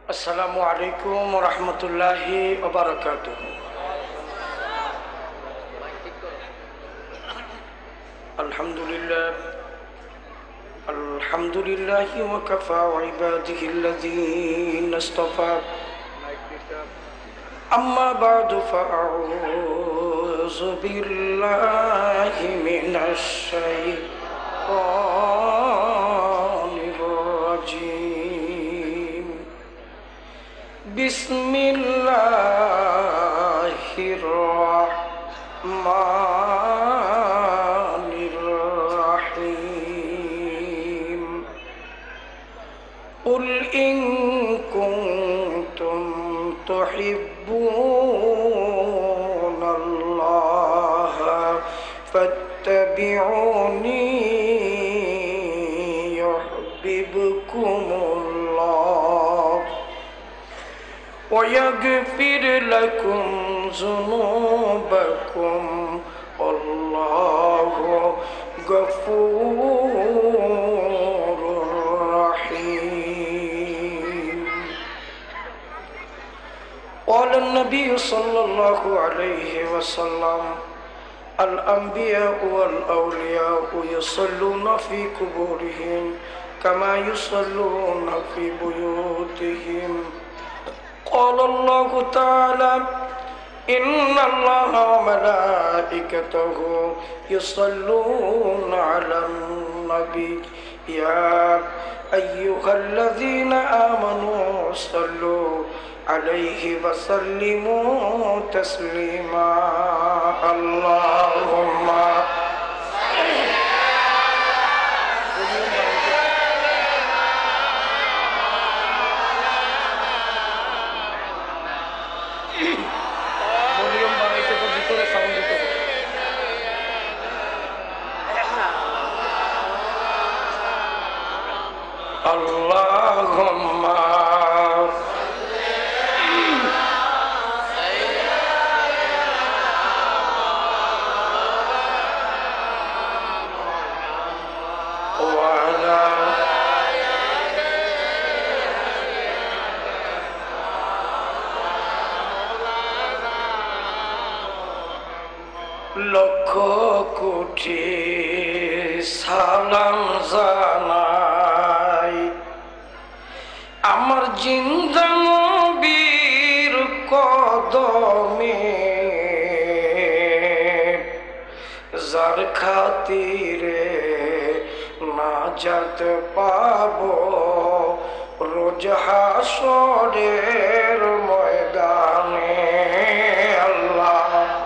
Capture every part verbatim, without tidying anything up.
আসসালামু আলাইকুম ওয়া রাহমাতুল্লাহি ওয়া বারাকাতুহু। আলহামদুলিল্লাহ আলহামদুলিল্লাহি ওয়া কাফা ওয়া ইবাদিহিল্লাযীনা ইসতাফা। আম্মা বা'দু ফাআউযু বিল্লাহি মিনাশ শাইতানির রাজীম। বিসমিল্লাহির রাহমানির রাহিম। কুল ইন কুনতুম তুহিব্বুনাল্লাহা ফাত্তাবিউনি ইউহিব্বুকুমুল্লাহ ويغفر لكم ذنوبكم والله غفور رحيم. قال النبي صلى الله عليه وسلم الأنبياء والأولياء يصلون في قبورهم كما يصلون في بيوتهم. قال الله تعالى إن الله وملائكته يصلون على النبي يا أيها الذين آمنوا صلوا عليه وسلموا تسليما. اللهم اللهم وعلى লক্ষ কোটি সালাম জানাই আমার জিন্দা নবীর কদমে, যার খাতিরে নাজাত পাবো রোজ হাসরের ময়দানে। আল্লাহ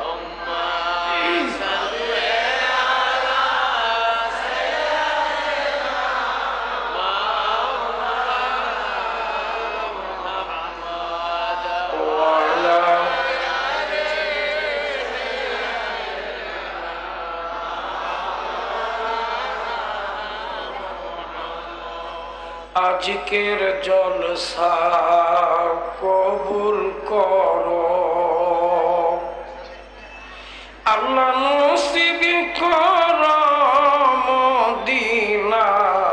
আজকের জলসা কবুল করো আল্লাহ, নসিব করো মদিনা।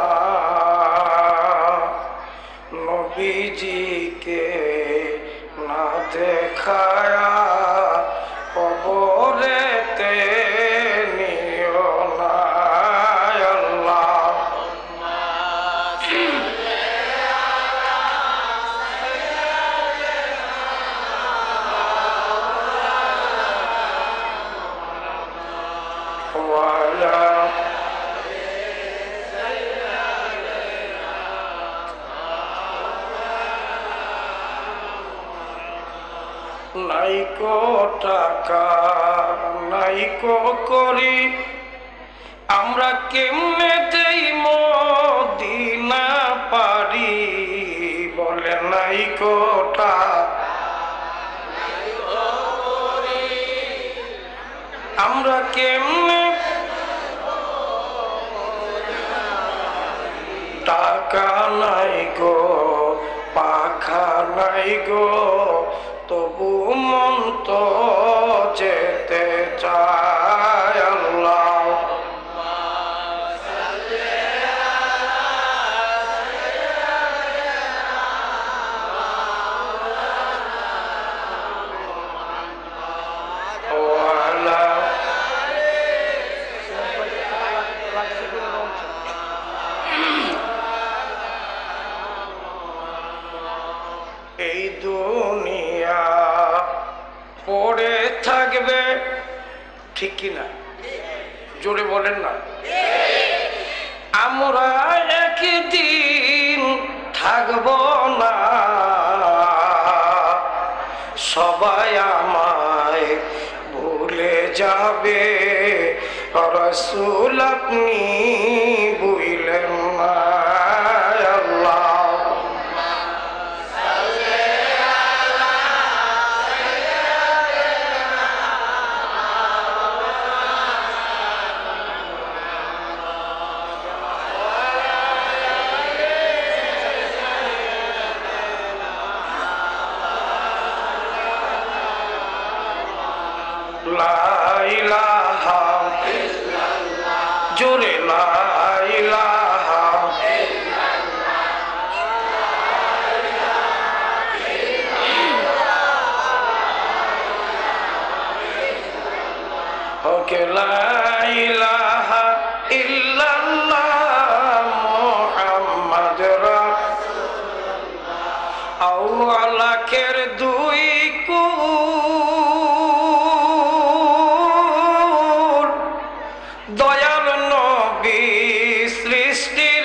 নবীজিকে না দেখায়া কবরেতে নিও না। নাইকো টাকা নাইকো করি আমরা কেমনে দেই মদিনা পারি, বলে নাইকো টাকা আমরা কেমনে, টাকা নাই গো পাখা নাই গো তবু মন তো যেতে চায়। আল্লাহ এই দুনিয়া পড়ে থাকবে, ঠিক কিনা? জোরে বলেন না। আমরা একদিন থাকব না, সবাই আমায় ভুলে যাবে, রাসূল আপনি বুঝলেন না। লা ইলাহা ইল্লাল্লাহ, জোরে লা ইলাহা ইল্লাল্লাহ, ওকে লা ইলাহা ইল্লাল্লাহ মুহাম্মদ রাসূলুল্লাহ। আওয়ালাকের দুই কু দয়াল নবী সৃষ্টির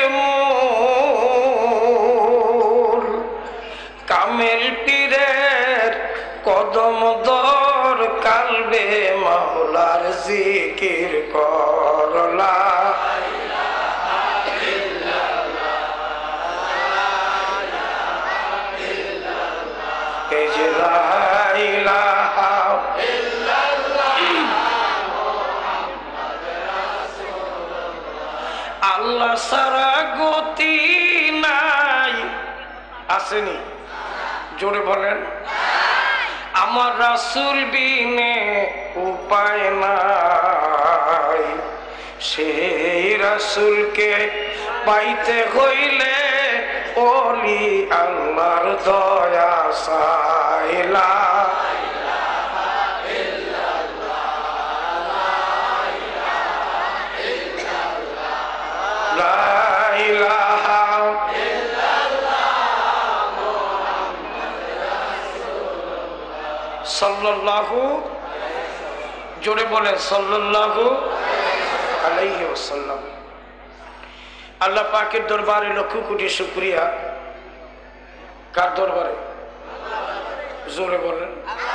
মূল, কামেল পীরের কদম দর কালবে মাওলার জিকির করলা। এই যে লা ইলাহা আল্লাহ সারা গতি নাই, আসেনি? জোরে বলেন। আমার রাসূল বিনে উপায় নাই, সেই রাসূলকে পাইতে হইলে ওলি আল্লাহর দয়া চাইলা। সাল্লাল্লাহু, জোরে বলেন সাল্লাল্লাহু আলাইহি ওয়াসাল্লাম। আল্লাহ পাকের দরবারে লক্ষ কোটি শুকরিয়া। কার দরবারে? জোরে বলেন।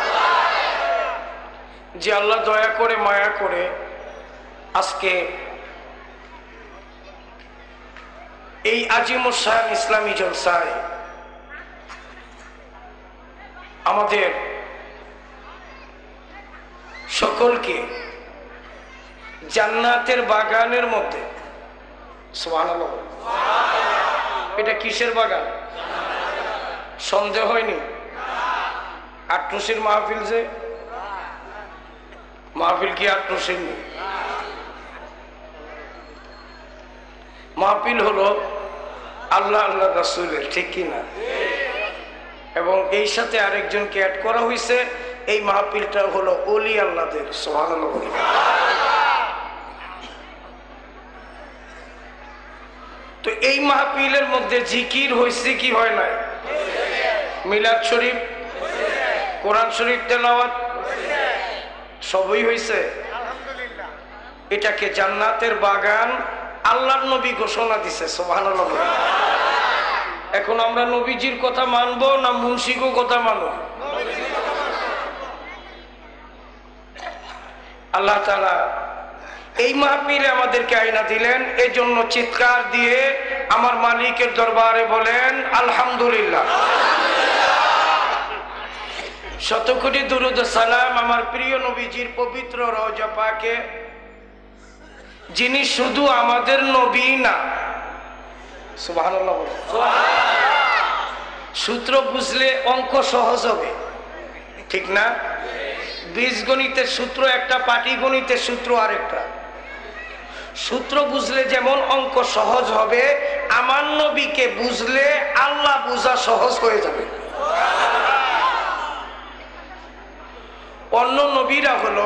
যে আল্লাহ দয়া করে মায়া করে আজকে এই আজিমুসান ইসলামী জলসায় আমাদের সকলকে জান্নাতের বাগানের মধ্যে, সুবহানাল্লাহ, এটা কিসের বাগান? সন্দেহ হয়নি? আটরশির মাহফিল, যে মাহফিল কি আটরশির নেই? মাহফিল হলো আল্লাহ আল্লাহ রাসূলের, ঠিক কিনা? এবং এই সাথে আরেকজনকে অ্যাড করা হয়েছে, এই মাহফিলটা হলো ওলি আল্লাহদের। সুবহানাল্লাহ। তো এই মাহফিলের মধ্যে জিকির হয়েছে কি হয় নাই? মিলাদ শরীফ, কোরআন শরীফ তেলাওয়াত সবই হয়েছে। এটাকে জান্নাতের বাগান আল্লাহর নবী ঘোষণা দিছে। সুবহানাল্লাহ। এখন আমরা নবীজির কথা মানবো না মুন্সিকো কথা মানবো? আল্লাহ তাআলা এই মাহফিলে আমাদেরকে আইনা দিলেন, এই জন্য চিৎকার দিয়ে আমার মালিকের দরবারে বলেন আলহামদুলিল্লাহ। শত কোটি দুরূদ সালাম আমার প্রিয় নবীজির পবিত্র রওজা পাকে, যিনি শুধু আমাদের নবী না, সুবহানাল্লাহ। সূত্র বুঝলে অঙ্ক সহজ হবে, ঠিক না? বীজগণিতের সূত্র একটা, পাটিগণিতের সূত্র আরেকটা। সূত্র বুঝলে যেমন অঙ্ক সহজ হবে, আমার নবীকে বুঝলে আল্লাহ বুঝা সহজ হয়ে যাবে। অন্য নবীরা হলো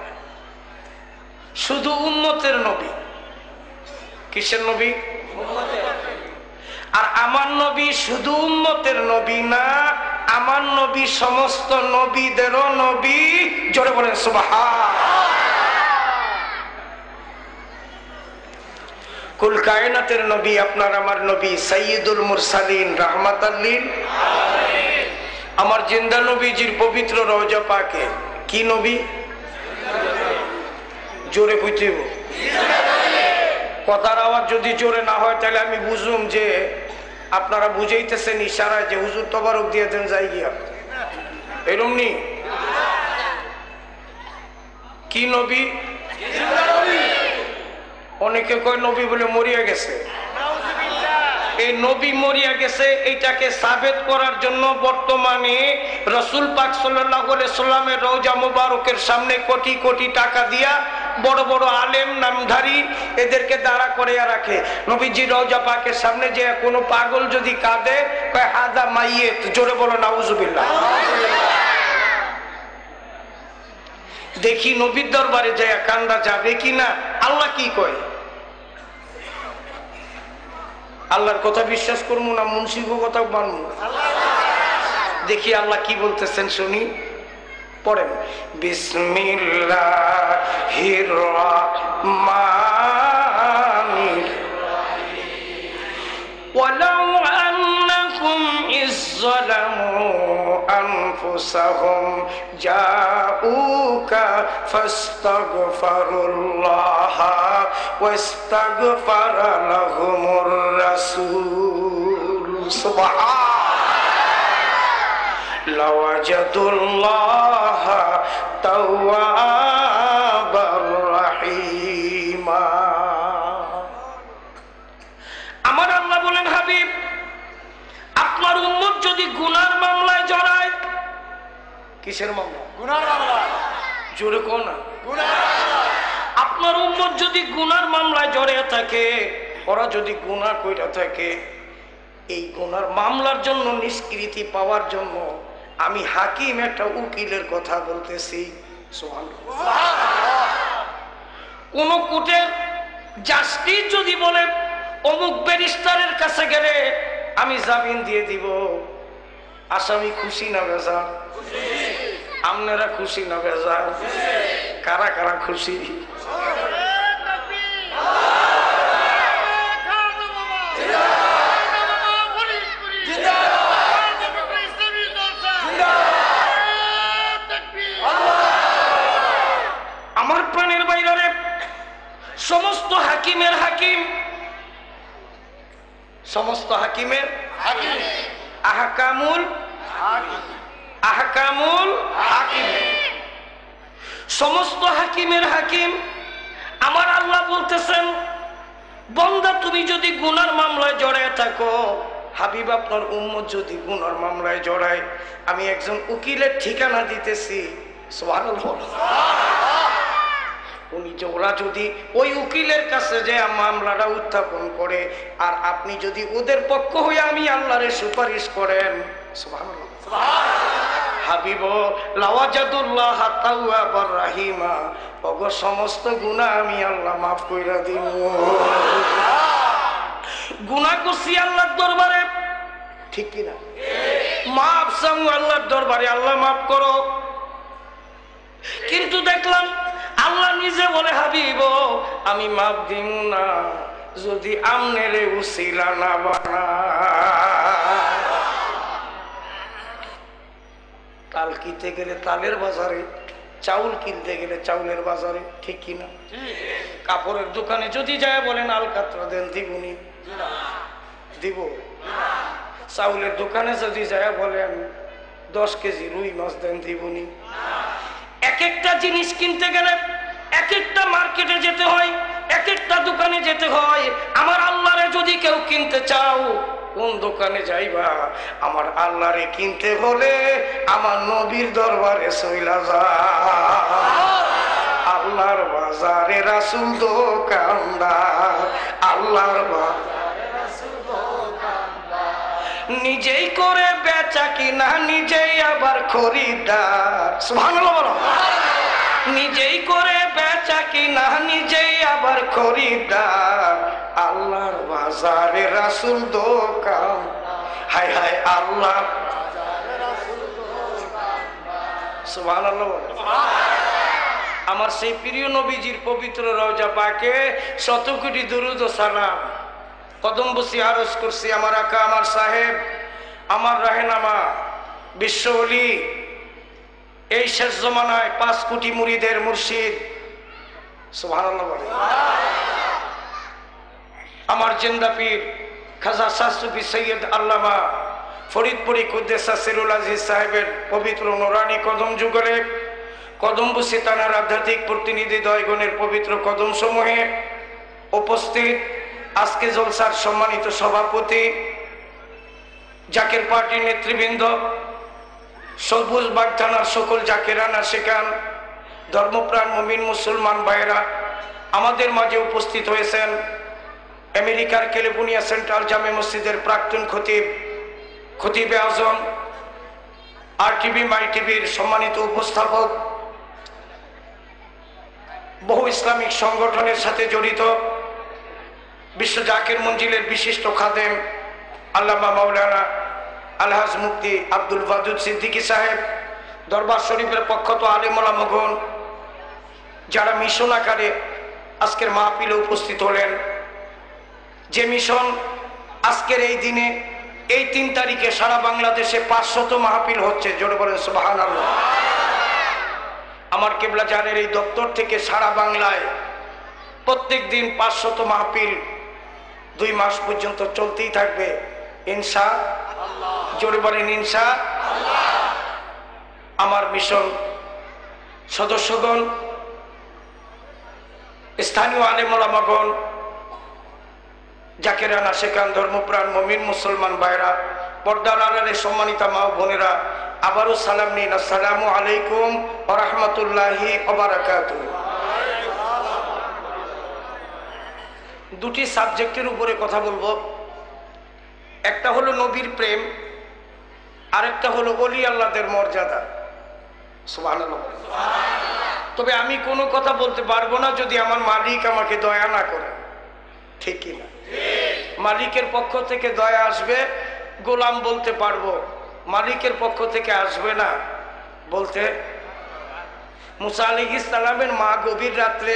শুধু উম্মতের নবী। কিসের নবী? আর আমার নবী শুধু উম্মতের নবী না, আমার নবী সমস্ত নবীদেরও নবী। জোরে বলেন সুবহান। কুল কায়নাতের নবী আপনার আমার নবী সাইয়্যিদুল মুরসালিন রাহমাতাল লিল আলামিন। আমার জিন্দা নবীজির পবিত্র রওজা পাকে কি নবী? জোরে কইতেইব। কথার আওয়াজ যদি জোরে না হয় তাহলে আমি বুঝুম যে আপনারা বুঝাইতেছেন ইশারায় যে হুজুর তবারক দিয়ে দেন যাই গিয়া, এরম নি? কি নবী? অনেকে কয় নবী বলে মরিয়া গেছে। এই নবী মরিয়া গেছে এইটাকে সাবেত করার জন্য বর্তমানে রাসূল পাক সাল্লাল্লাহু আলাইহি সাল্লামের রওজা মুবারকের সামনে কোটি কোটি টাকা দিয়া বড় বড় আলেম নামধারী এদেরকে দাঁড়া করে রাখে। নবীজি রওজা পাকের সামনে যে কোনো পাগল যদি কাঁদে কয় হাদা মাইয়িত। জোরে বলো নাউজুবিল্লাহ। দেখি নবীর দরবারে যায় কান্দা যাবে কিনা। আল্লাহ কি কয়? আল্লাহর কথা বিশ্বাস করবো না মুন্সির কথা মানবো? দেখি আল্লাহ কি বলতেছেন শুনি। পড়েন বিসমিল্লাহির রাহমানির রাহিম। ওয়ালাউ আন্নাকুম ইয যালামু আনফুসাহুম জাউকা ফাস্তাগফিরুল্লাহ ওয়াস্তাগফারা লাহুমুর রাসূল সুবহান লাওয়াজাদুল্লাহ তাওয়াবার রাহিমা। আমার আল্লাহ বলেন হাবিব আপনার উম্মত যদি গুনার মামলায় জড়ায়। কিসের মামলা? গুনার মামলা। জোরে কোন না? গুনার মামলা। আপনার উম্মত যদি গুনার মামলায় জড়িয়ে থাকে, ওরা যদি গুনাহ কইরা থাকে, এই গুনার মামলার জন্য নিষ্কৃতি পাওয়ার জন্য আমি হাকিম একটা উকিলের কথা বলতেছি। সুবহানাল্লাহ। কোন কোর্টের জাস্টিস যদি বলে অমুক ব্যারিস্টারের কাছে গেলে আমি জামিন দিয়ে দিব, আসামি খুশি না বেজার? আপনারা খুশি না বেজার? কারা কারা খুশি? আমার প্রাণের বাইরে সমস্ত হাকিমের হাকিম, সমস্ত হাকিমের আহকামুল আহকামুল হাকিম, সমস্ত হাকিমের হাকিম। আমার আল্লাহ বলতেছেন বান্দা তুমি যদি গুনার মামলায় জড়ায় থাকো, হাবিব আপনার উম্মত যদি গুনার মামলায় জড়ায়, আমি একজন উকিলের ঠিকানা দিতেছি। সুবহানাল্লাহ। উনি যে ওরা যদি ওই উকিলের কাছে যে মামলাটা উত্থাপন করে আর আপনি যদি ওদের পক্ষ হয়ে আমি আল্লাহরে সুপারিশ করেন, সুবহানাল্লাহ হাবিব লাওয়াজাদুল্লাহ তাওয়াবার রাহিমা, ওগো সমস্ত গুনাহ আমি আল্লাহ মাফ কইরা দিব। গুনাহ করছি আল্লাহর দরবারে, ঠিক কি না? মাফ চাও আল্লাহর দরবারে, আল্লাহ মাফ করো। কিন্তু দেখলাম আল্লাহ নিজে বলে হাবিব আমি মাফ দিব না যদি আমনেরে উসিলা না বানা। তাল কিনতে গেলে তালের বাজারে, চাউল কিনতে গেলে চাউলের বাজারে, ঠিক কিনা? কাপড়ের দোকানে যদি যায় বলেন আলকাতরা দেন, দিবনি? দিব। চাউলের দোকানে যদি যায় বলেন দশ কেজি রুই মাছ দেন, দিবনি? এক একটা জিনিস কিনতে গেলে এক একটা মার্কেটে যেতে হয়, এক একটা দোকানে যেতে হয়। আমার আল্লাহরে যদি কেউ কিনতে চাও কোন দোকানে যাইবা? আমার আল্লাহরে কিনতে হলে আমার নবীর দরবারে চইলা যা। আল্লাহর বাজারে রাসূল দোকানদার, আল্লাহর বাজারে রাসূল দোকানদার, নিজেই করে বেচা কিনা নিজেই আবার খরিদ্দার। সুবহানাল্লাহ বলো। নিজেই করে বেচা কিনা নিজেই আবার খরিদ্দার, আল্লাহর বাজারে রাসূল দোকান। হায় হায় আল্লাহ বাজারে রাসূল সুবহানাল্লাহ বলে। আমার সেই প্রিয় নবীজির পবিত্র রওজা পাকে শত কোটি দুরুদ ও সালাম কদম বসি আরজ করছি আমার আকা আমার সাহেব আমার রাহেনামা বিশ্ব ওলি এই শেষ জমানায় পাঁচ কোটি মুরিদের মুর্শিদ সুবহানাল্লাহ বলে। আমার জিন্দা পীর খাজা শাস্ত্রী সৈয়দ আল্লামা ফরিদপুরি কুদ্দেসা সিরুল আজিজ সাহেবের পবিত্র নুরানি কদম যুগলে কদমবুসি থানার আধ্যাত্মিক প্রতিনিধি দয়গণের পবিত্র কদম সমূহে উপস্থিত আজকে জলসার সম্মানিত সভাপতি জাকের পার্টির নেতৃবৃন্দ সবুজ বাগ থানার সকল জাকেরানা শেখান ধর্মপ্রাণ মুমিন মুসলমান ভাইয়েরা আমাদের মাঝে উপস্থিত হয়েছেন আমেরিকার ক্যালিফোর্নিয়া সেন্ট্রাল জামে মসজিদের প্রাক্তন খতিব খতিবে আজম আর টিভি মাই টিভির সম্মানিত উপস্থাপক বহু ইসলামিক সংগঠনের সাথে জড়িত বিশ্ব জাকির মঞ্জিলের বিশিষ্ট খাদেম আল্লামা মাওলানা আলহাজ মুফতি আব্দুল ওয়াদুদ সিদ্দিকী সাহেব দরবার শরীফের পক্ষত আলেম ওলামাগণ যারা মিশন আকারে আজকের মাহফিলে উপস্থিত হলেন যে মিশন আজকের এই দিনে এই তিন তারিখে সারা বাংলাদেশে পাঁচশত মাহফিল হচ্ছে জোরে বলেন সুবহানাল্লাহ। আমার কেবলা জানের এই দপ্তর থেকে সারা বাংলায় প্রত্যেক দিন পাঁচশত মাহফিল দুই মাস পর্যন্ত চলতেই থাকবে ইনশাআল্লাহ জোরে বলেন ইনশাআল্লাহ। আমার মিশন সদস্যগণ স্থানীয় আলেম ওলামাগণ জাকেরানা শেখান ধর্মপ্রাণ মুমিন মুসলমান ভাইরা পর্দার আড়ালে সম্মানিতা মা ও বোনেরা আবারও সালাম নিন আসসালামু আলাইকুম ওয়া রাহমাতুল্লাহি ওয়া বারাকাতুহু। দুটি সাবজেক্টের উপরে কথা বলবো, একটা হলো নবীর প্রেম আরেকটা হলো ওলি আল্লাহদের মর্যাদা সুবহানাল্লাহ। তবে আমি কোনো কথা বলতে পারবো না যদি আমার মালিক আমাকে দয়া না করে, ঠিক কি না? মালিকের পক্ষ থেকে দয়া আসবে গোলাম বলতে পারবো, মালিকের পক্ষ থেকে আসবে না বলতে। মুসা আলাইহিস সালামের মা গভীর রাত্রে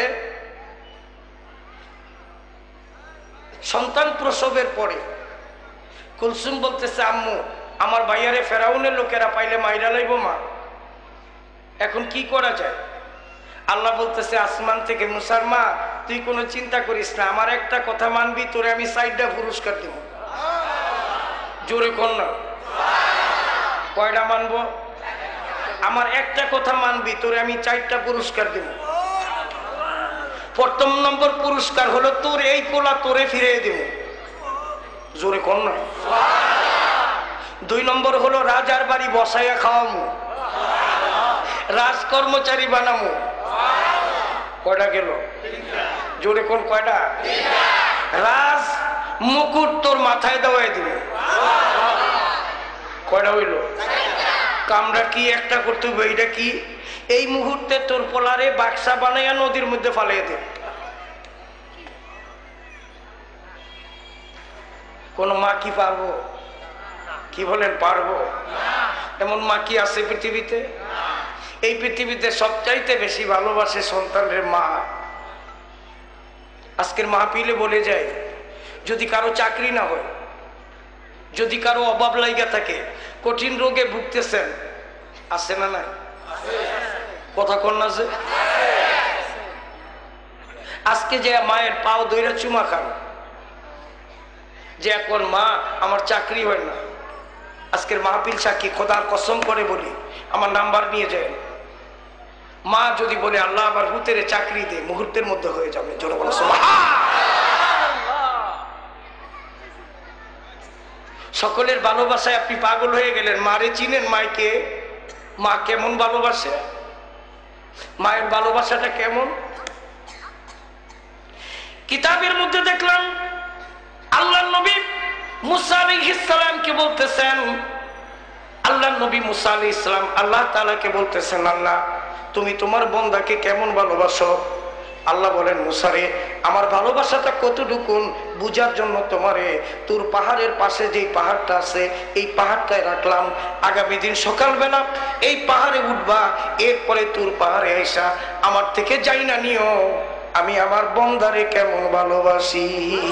সন্তান প্রসবের পরে কুলসুম বলতেছে আম্মু আমার ভাইয়ারে ফেরাউনের লোকেরা পাইলে মাইরা লাইব মা, এখন কি করা যায়? আল্লাহ বলতেছে আসমান থেকে মুসার মা তুই কোনো চিন্তা করিস না, আমার একটা কথা মানবি তোরে আমি চারটা পুরস্কার দিব। জোরে কর না, কয়টা মানবো? আমার একটা কথা মানবি তোরে আমি চারটা পুরস্কার দিব। প্রথম নম্বর পুরস্কার হলো তোর এই কোলা তোরে ফিরিয়ে দিব। জোরে কর না। দুই নম্বর হলো রাজার বাড়ি বসাইয়া খাওয়ামু, রাজ কর্মচারী বানামু। কয়টা গেল? জোরে কোন কয়টা? রাজ মুকুট তোর মাথায় দেওয়াই দিব। কয়টা হইল? কামরা কি একটা করতে হবে, এইটা কি? এই মুহূর্তে তোর পোলারে বাক্সা বানাইয়া নদীর মধ্যে ফালিয়ে দে। কোন মা কি পারবো? কি বলেন পারবো? এমন মা কি আছে পৃথিবীতে? এই পৃথিবীতে সবচাইতে বেশি ভালোবাসে সন্তানের মা। আজকের মাহফিলে বলে যায় যদি কারো চাকরি না হয়, যদি কারো অভাব লাইগা থাকে, কঠিন রোগে ভুগতেছেন, আছে না নাই? কথা কন না যে আজকে যে মায়ের পাও দইরা চুমা খান, যে এখন মা আমার চাকরি হয় না, আজকের মাহফিল সাক্ষী, খোদার কসম করে বলি আমার নাম্বার নিয়ে যায়। মা যদি বলে আল্লাহ আবার হুতেরে চাকরি দে, মুহূর্তের মধ্যে হয়ে যাবে। জোরে বলো সুবহানাল্লাহ। সকলের ভালোবাসায় আপনি পাগল হয়ে গেলেন। মারে চিনেন? মাইকে মা কেমন ভালোবাসে? মায়ের ভালোবাসাটা কেমন? কিতাবের মধ্যে দেখলাম আল্লাহর নবী মুসা আলাইহিস সালামকে বলতেছেন, আল্লাহর নবী মুসা আলাইহিস সালাম আল্লাহ তাআলাকে বলতেছেন আল্লাহ তুমি তোমার বান্দাকে কেমন ভালোবাসো? আল্লাহ বলেন মুসা রে আমার ভালোবাসাটা কতটুকুন বুঝার জন্য তোমারে তোর পাহাড়ের পাশে যে পাহাড়টা আছে এই পাহাড়টায় রাখলাম। আগামী দিন সকালবেলা এই পাহাড়ে উঠবা, এরপরে তোর পাহাড়ে আইসা আমার থেকে যাই না নিও আমি আমার বন্দারে কেমন ভালোবাসি।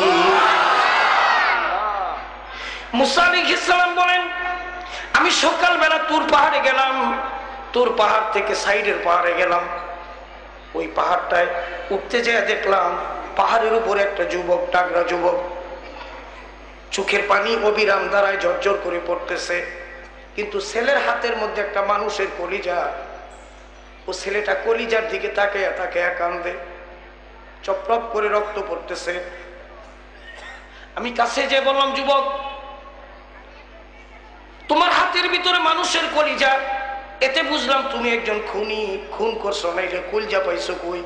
মুসা আলাইহিস সালাম বলেন, আমি সকালবেলা তোর পাহাড়ে গেলাম, তোর পাহাড় থেকে সাইডের পাহাড়ে গেলাম। ওই পাহাড়টায় উঠতে যেয়ে দেখলাম পাহাড়ের উপরে একটা যুবক, টাগরা যুবক, চোখের পানি অবিরাম দ্বারায় ঝরঝর করে পড়তেছে, কিন্তু ছেলের হাতের মধ্যে একটা মানুষের কলিজা। ও ছেলেটা কলিজার দিকে তাকায়া তাকায়া কান্দে, চপরপ করে রক্ত পড়তেছে। আমি কাছে যে বললাম, যুবক তোমার হাতের ভিতরে মানুষের কলিজা, এতে বুঝলাম তুমি একজন খুনি, খুন করছো, নাইলে কলিজা পাইছো কই?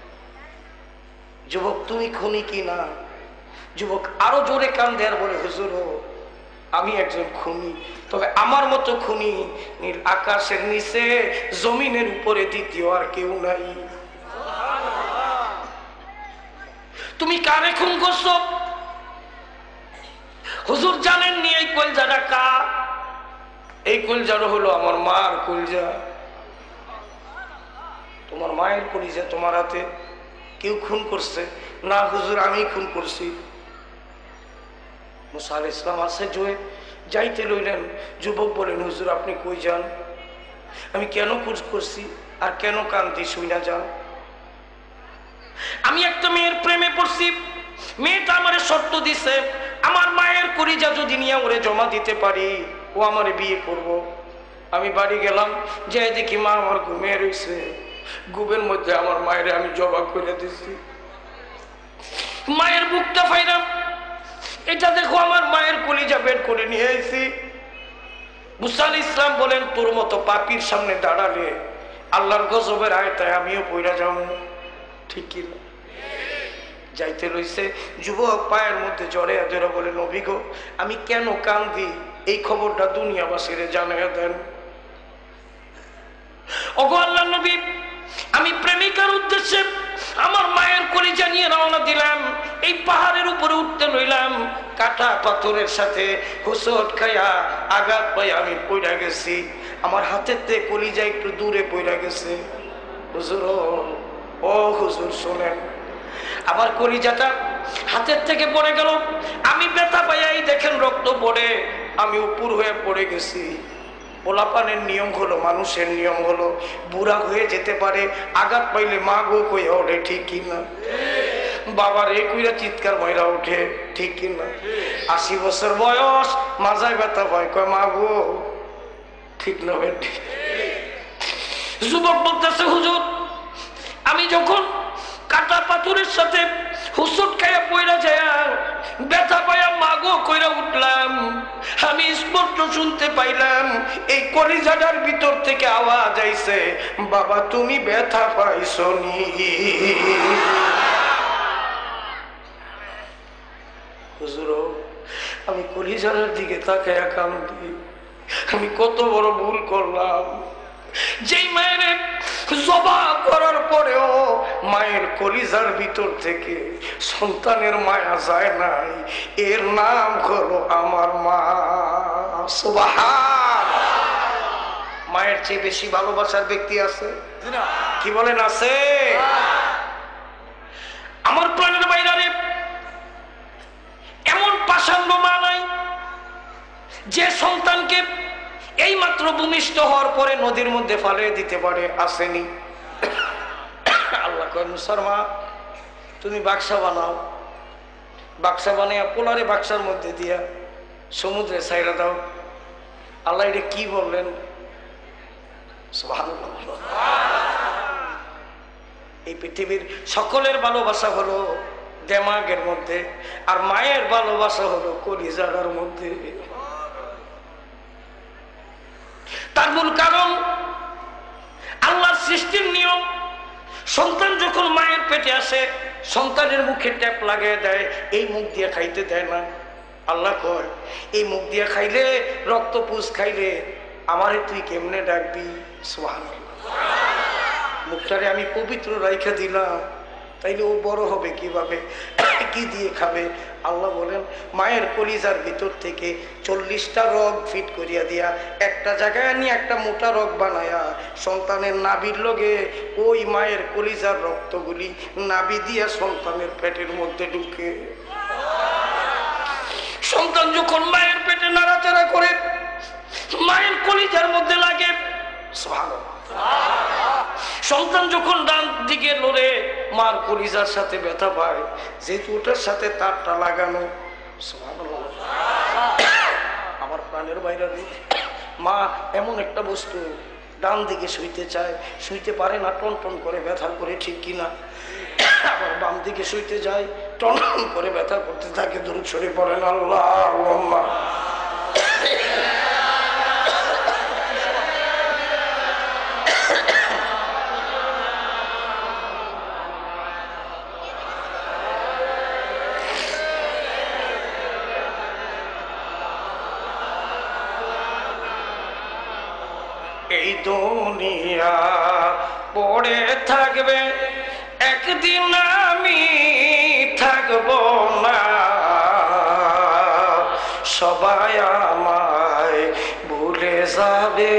যুবক তুমি খুনি কি না? যুবক আরো জোরে কান্দে আর বলে, হুজুর আমি একজন খুনি, তবে আমার মতো খুনি নীল আকাশের নিচে জমিনের উপরে দ্বিতীয় আর কেউ নাই। তুমি কারে খুন করছো? হুজুর জানেননি এই কলজাটা কার? এই কলজাটা হলো আমার মার কলজা। তোমার মায়ের কলিজা তোমার হাতে, কেউ খুন করছে? না হুজুর আমি খুন করছি। মুসা আলাইহিস সালাম আছে জয়ে যাইতে লইলেন। যুবক বলেন, হুজুর আপনি কই যান? আমি কেন খুন করছি আর কেন কান্দি শুইনা যান? আমি একটা মেয়ের প্রেমে পড়ছি, মেয়েটা আমারে শর্ত দিছে, আমার মায়ের কলিজা যদি নিয়ে ওরে জমা দিতে পারি ও আমারে বিয়ে করব। আমি বাড়ি গেলাম, যাই দেখি মা আমার ঘুমিয়ে রয়েছে, ঘুমের মধ্যে আমার মায়ের আমি জবা করে দিছি। মায়ের বুকটা ফাইরাম, এটা দেখো আমার মায়ের কলিজা বের করে নিয়ে আইছি। মুসা আলাইহিস সালাম বলেন, তোর মতো পাপীর সামনে দাঁড়ালে আল্লাহর গজবের আয়তায় আমিও পইরা যাবো, ঠিক কি না? যাইতে রইছে, যুবক পায়ের মধ্যে জড়ে ধরে বলে, নবী গো আমি কেন কান্দি এই খবরটা দুনিয়াবাসীরে জানাইয়া দেন। ওগো আল্লাহর নবী, আমি প্রেমিকার উদ্দেশ্যে আমার মায়ের কলিজা নিয়ে রওনা দিলাম, এই পাহাড়ের উপরে উঠতে লইলাম, কাটা পাথরের সাথে হোঁচট খাইয়া আঘাত পাই আমি পইরা গেছি, আমার হাতের থেকে কলিজা একটু দূরে পইরা গেছে। হুজুর ও হুজুর শোনেন, আমার কলিজাটা হাতের থেকে পড়ে গেল, আমি ব্যথা পাইয়াই দেখেন রক্ত পড়ে, আমি উপর হয়ে পড়ে গেছি। পোলাপানের নিয়ম হলো, মানুষের নিয়ম হলো, বুড়া হয়ে যেতে পারে, আঘাত পাইলে মা গো কইয়া ওঠে, ঠিক কিনা? বাবার এ কইরা চিৎকার মাইরা ওঠে, ঠিক কিনা? আশি বছর বয়স মাজায় ব্যথা পায়, কয় মা গো, ঠিক না বেটি? যুবক বলতেছে, হুজুর আমি যখন কাটা পাথরের সাথে হুসুট খাইয়া পয়রা যায় ব্যথা পাইয়া মাগো কইরা উঠলাম, আমি স্পষ্ট শুনতে পাইলাম এই কলিজাটার ভিতর থেকে আওয়াজ আইছে, বাবা তুমি ব্যথা পাইছো নি? হুজুর আমি কলিজার দিকে তাকায়া কান্দি, আমি কত বড় ভুল করলাম। যেই মায়ের জবা করার পরেও মায়ের কলিজার ভিতর থেকে সন্তানের মায়া যায় নাই, এর নাম হলো আমার মা। সুবহানাল্লাহ। মায়ের চেয়ে বেশি ভালোবাসার ব্যক্তি আছে কি বলেন? আছে। আমার প্রাণের বাইরে এমন পাষাণ্ড মা নাই যে সন্তানকে এই মাত্র ভূমিষ্ঠ হওয়ার পরে নদীর মধ্যে ফালিয়ে দিতে পারে, আসেনি? আল্লাহ কয়, মুসার মা তুমি বাক্সা বানাও, বাক্সা বানাইয়া পোলারে বাক্সার মধ্যে দিয়া সমুদ্রে ছাইরা দাও। আল্লাহ এটা কি বললেন? সুবহানাল্লাহ। এই পৃথিবীর সকলের ভালোবাসা হলো দেমাগের মধ্যে, আর মায়ের ভালোবাসা হলো কলিজার মধ্যে। তার মূল কারণ আল্লাহর সৃষ্টির নিয়ম, সন্তান যখন মায়ের পেটে আসে সন্তানের মুখে ট্যাপ লাগিয়ে দেয়, এই মুখ দিয়ে খাইতে দেয় না। আল্লাহ কয় এই মুখ দিয়ে খাইলে, রক্ত পুষ খাইলে আমারে তুই কেমনে ডাকবি? সুবহানাল্লাহ। মুখটারে আমি পবিত্র রাইখা দিলাম, তাইলে ও বড় হবে কিভাবে, কি দিয়ে খাবে? আল্লাহ বলেন মায়ের কলিজার ভিতর থেকে চল্লিশটা রগ ফিট করিয়া দিয়া একটা জায়গায় নিয়ে একটা মোটা রগ বানায়া সন্তানের নাভির লগে ওই মায়ের কলিজার রক্তগুলি নাভি দিয়া সন্তানের পেটের মধ্যে ঢুকে। সন্তান যখন মায়ের পেটে নাড়াচাড়া করে মায়ের কলিজার মধ্যে লাগে, সন্তান যখন ডান দিকে লড়ে মার কলিজার সাথে ব্যথা পায়, যেহেতু ওটার সাথে তারটা লাগানো। আমার প্রাণের বাইরে মা এমন একটা বস্তু, ডান দিকে শুইতে চায়, শুইতে পারে না, টন টন করে ব্যথা করে, ঠিক কিনা? আবার বাম দিকে শুইতে যায়, টন টন করে ব্যথা করতে থাকে। দরুদ শরীফ পড়েন আল্লাহুম্মা। এই দুনিয়া পড়ে থাকবে, একদিন আমি থাকবো না, সবাই আমায় ভুলে যাবে,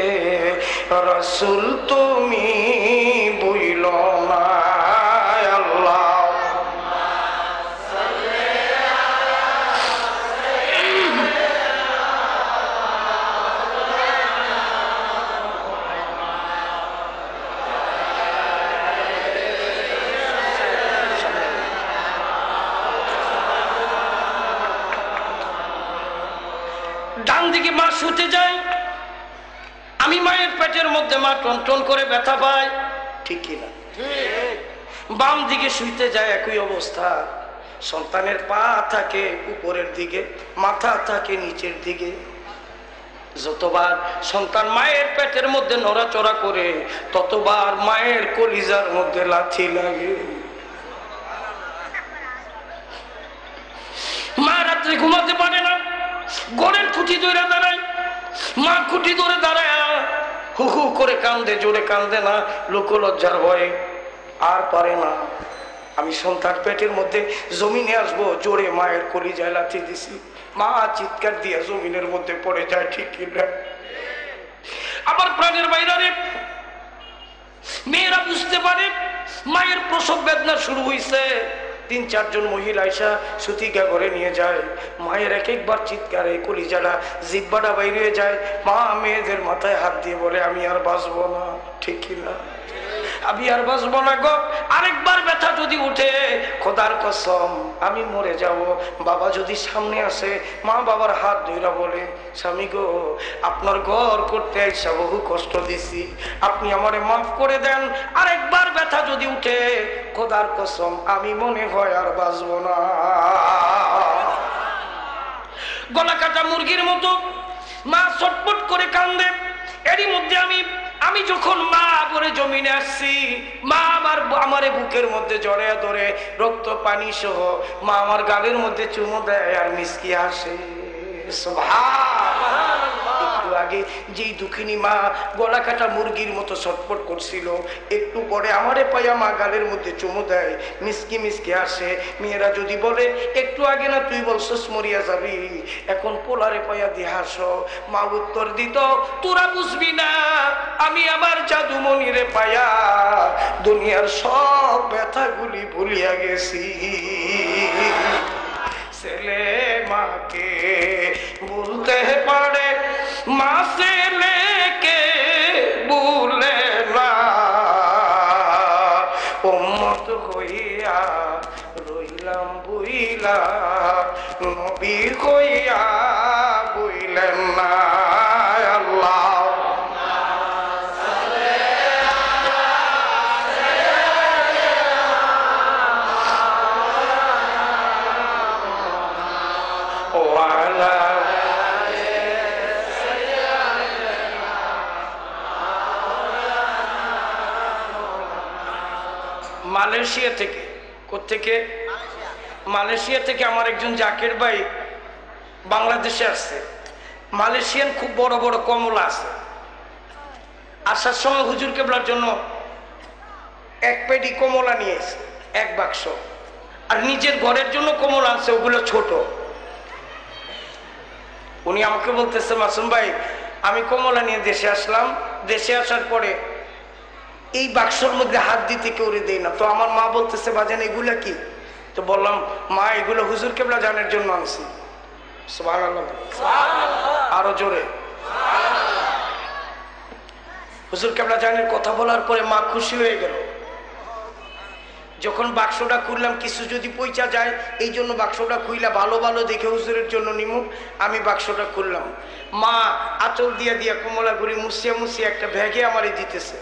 রাসূল তুমি ভুলো না। আল্লাহ ডান দিকে মা শুতে যায়, আমি মায়ের পেটের মধ্যে মা টন টন করে ব্যথা পায়, ঠিক কিনা? বাম দিকে শুইতে যায়, একই অবস্থা। সন্তানের পা থাকে উপরের দিকে, মাথা থাকে নিচের দিকে। যতবার সন্তান মায়ের পেটের মধ্যে নড়াচড়া করে ততবার মায়ের কলিজার মধ্যে লাথি লাগে। মা রাত্রে ঘুমাতে পারে না, গড়ের খুঁটি ধরে দাঁড়ায়, মা খুঁটি ধরে দাঁড়ায় হু হু করে কান্দে, জোরে কান্দে না, লোকলজ্জার ভয়ে আর পারে না। আমি সন্তান পেটের মধ্যে জমিনে আসবো, জোরে মায়ের কলিজায় লাথি দিছি, মা চিৎকার দিয়ে জমিনের মধ্যে পড়ে যায়, ঠিক কিনা? আবার প্রাণের বাইরে মেয়েরা বুঝতে পারে মায়ের প্রসব বেদনা শুরু হয়েছে, তিন চারজন মহিলা আইসা সুতিকা করে নিয়ে যায়। মায়ের এক একবার চিৎকারে কলিজাটা জিব্বাটা বাইরে যায়। মা মেয়েদের মাথায় হাত দিয়ে বলে আমি আর বাঁচবো না, ঠিক কিনা? আমি আর বাঁচবো না গো, আরেকবার ব্যথা যদি উঠে খোদার কসম আমি মরে যাব। বাবা যদি সামনে আসে, মা বাবার হাত ধইরা বলে স্বামী গো, আপনার ঘর করতে আইসা বহু কষ্ট দিছি, আপনি আমারে মাফ করে দেন। আরেকবার ব্যথা যদি উঠে খোদার কসম আমি মনে হয় আর বাঁচবো না। গলা কাটা মুরগির মতো মা ছটফট করে কান্দে। এরই মধ্যে আমি আমি যখন মা করে জমিনে আসছি, মা আমার আমারে বুকের মধ্যে জড়িয়ে ধরে রক্ত পানি সহ মা আমার গালের মধ্যে চুমু দেয় আর মিসকি আসে। একটু আগে যেই দুঃখিনী মা গলা কাটা মুরগির মতো ছটফট করছিল, একটু পরে আমারে পায়া মা গালের মধ্যে চুমু দেয়, মিসকি মিসকি আসে। মেয়েরা যদি বলে একটু আগে না তুই বলছস মরিয়া যাবি, এখন পোলারে পায়া দিয়ে হাসো, মা উত্তর দিত তোরা বুঝবি না, আমি আমার জাদুমণিরে পায়া দুনিয়ার সব ব্যথাগুলি ভুলিয়া গেছি। ছেলে মাকে ভুলতে পারে, মা ছেলেকে ভুলে না, উম্মত হইয়া রইলাম বুইলা, নবী হইয়া বুইলেন না। আল্লাহ মালয়েশিয়া থেকে, কোত্থেকে? মালয়েশিয়া থেকে আমার একজন জাকের ভাই বাংলাদেশে আসছে। মালয়েশিয়ান খুব বড় বড় কমলা আছে। আসার সময় হুজুর কেবলার জন্য এক পেটি কমলা নিয়ে এসে এক বাক্স, আর নিজের ঘরের জন্য কমল আনছে, ওগুলো ছোট। উনি আমাকে বলতেছে, মাসুম ভাই আমি কমলা নিয়ে দেশে আসলাম, দেশে আসার পরে এই বাক্সর মধ্যে হাত দিতে কেউ দেয় না। তো আমার মা বলতেছে, বাজান এগুলা কি? তো বললাম, মা এগুলো হুজুর কেবলা জানের জন্য আনছি। সুবহানাল্লাহ, আরো জোরে। হুজুর কেবলা জানের কথা বলার পরে মা খুশি হয়ে গেল। যখন বাক্সটা খুললাম, কিছু যদি পয়সা যায় এই জন্য বাক্সটা খুইলা ভালো ভালো দেখে হুজুরের জন্য নিমু, আমি বাক্সটা খুললাম। মা আঁচল দিয়া দিয়া কমলা ঘুরি মুছিয়া মুছিয়া একটা ব্যাগে আমারে দিতেছে।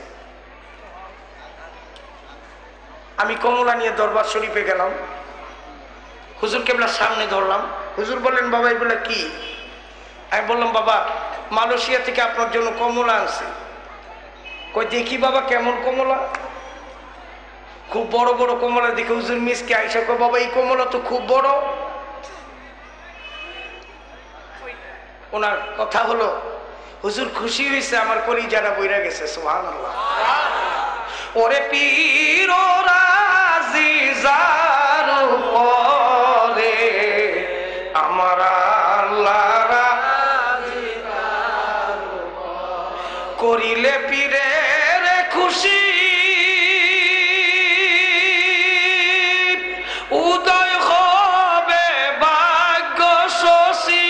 আমি কমলা নিয়ে দরবার শরীফে গেলাম, হুজুর কেবলার সামনে ধরলাম। হুজুর বললেন, বাবা এগুলা কি? আমি বললাম, বাবা মালয়েশিয়া থেকে আপনার জন্য কমলা আনছে। কই দেখি বাবা কেমন কমলা? খুব বড় বড় কমলা দেখে হুজুর মিসকে আইসা কয়, বাবা এই কমলা তো খুব বড়। ওনার কথা হলো, হুজুর খুশি হয়েছে, আমার কলিজাটা বইরা গেছে। সুবহানাল্লাহ। ওরে পীর রাজি যার উপরে আমার আল্লাহ রাজি তার উপরে, করিলে পীরের খুশি উদয় হবে ভাগ্য শশী।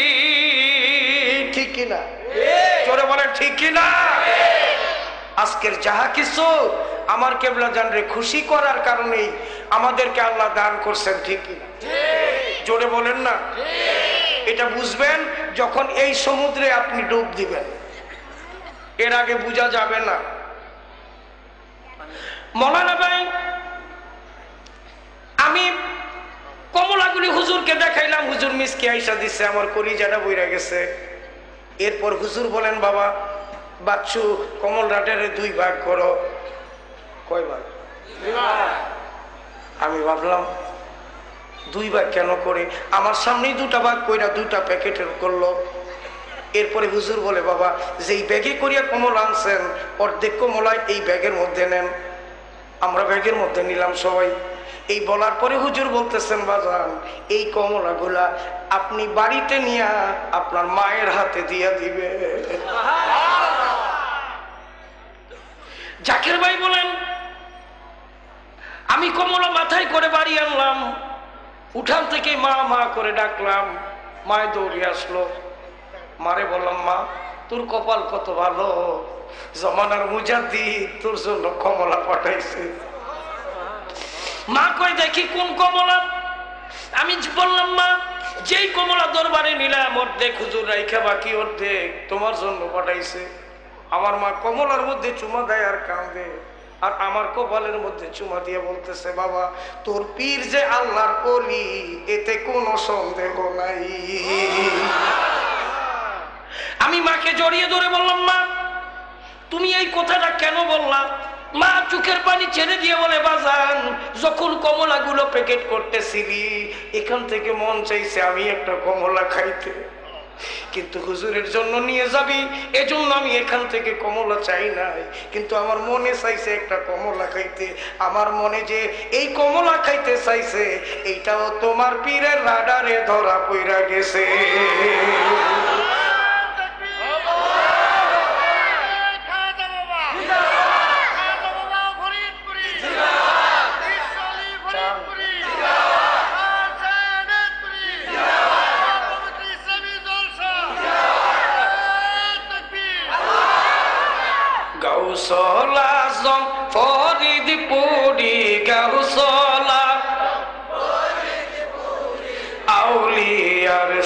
ঠিক কিনা? জোরে বলেন ঠিক কিনা? আজকের যাহা কিছু আমার কেবলা জানরে খুশি করার কারণেই আমাদেরকে আল্লাহ দান করছেন। ঠিক কিনা? জোরে বলেন না। এটা বুঝবেন যখন এই সমুদ্রে আপনি ডুব দিবেন, এর আগে বোঝা যাবে না। মৌলানা ভাই, আমি কমলাগুলি হুজুরকে দেখাইলাম, হুজুর মিসকে আইসা দিচ্ছে, আমার কলিজাটা বইরা গেছে। এরপর হুজুর বলেন, বাবা বাচ্চু কমল রাটের দুই ভাগ করো। কয় ভাগ? আমি ভাবলাম দুই ভাগ কেন করে? আমার সামনেই দুটা ভাগ কইরা দুটা প্যাকেটের করলো। এরপরে হুজুর বলে, বাবা যেই ব্যাগে করিয়া কমল আনছেন অর্ধেক কমলায় এই ব্যাগের মধ্যে নেন। আমরা ব্যাগের মধ্যে নিলাম সবাই। এই বলার পরে হুজুর বলতেছেন, বাজান এই কমলাগুলা আপনি বাড়িতে নিয়ে আপনার মায়ের হাতে দিয়া দিবে। জাকির ভাই বলেন, আমি কমলা মাথায় করে বাড়ি আনলাম, উঠান থেকে মা মা করে ডাকলাম, মায় দৌড়ে আসলো। মারে বললাম, মা তোর কপাল কত ভালো, জমানার মুজাদ্দিদ তোর জন্য কমলা পাঠাইছে। মা কই দেখি কোন কমলা? আমি বললাম, মা যেই কমলা দরবারে নিলাম অর্ধেক হুজুর রাইখা বাকি অর্ধেক তোমার জন্য পাঠাইছে। আমার মা কমলার মধ্যে চুমা দেয় আর কাঁদে, আর আমার কপালের মধ্যে চুমা দিয়ে বলতেছে, বাবা তোর পীর যে আল্লাহর ওলি এতে কোনো সন্দেহ নাই। আমি মাকে জড়িয়ে ধরে বললাম, মা তুমি এই কথাটা কেন বললা? মা চোখের পানি ছেড়ে দিয়ে বলে, বাজান যখন কমলাগুলো প্যাকেট করতেছিলি এখান থেকে মন চাইছে আমি একটা কমলা খাইতে, কিন্তু হুজুরের জন্য নিয়ে যাবি এজন্য আমি এখান থেকে কমলা চাই নাই, কিন্তু আমার মনে চাইছে একটা কমলা খাইতে। আমার মনে যে এই কমলা খাইতে চাইছে এইটাও তোমার পীরের রাডারে ধরা পইরা গেছে। গাউসলা জম ফরিদপুরি গাউসলা আউলিয়ার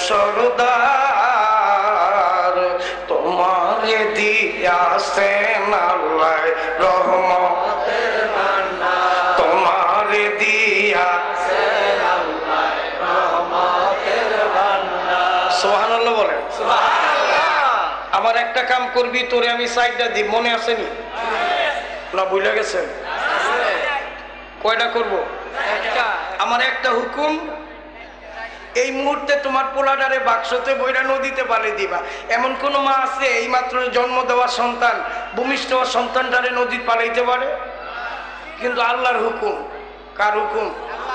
সরদার তোমারে দিয়াছেন আল্লাহ রহমতের ভান্ডার, তোমারে দিয়াছেন আল্লাহ রহমতের ভান্ডার। সুবহানাল্লাহ বলেন। আমার একটা কাম করবি, তোরে আমি সাইডটা দিব, মনে আসেনি না? ভুলে গেছেন? কয়টা করব? আমার একটা হুকুম, এই মুহূর্তে তোমার পোলাডারে বাক্সতে বইরা নদীতে পালে দিবা। এমন কোন মা আছে এই মাত্র জন্ম দেওয়া সন্তান ভূমিষ্ঠ হওয়া সন্তানটারে নদী পালাইতে পারে? কিন্তু আল্লাহর হুকুম, কার হুকুম?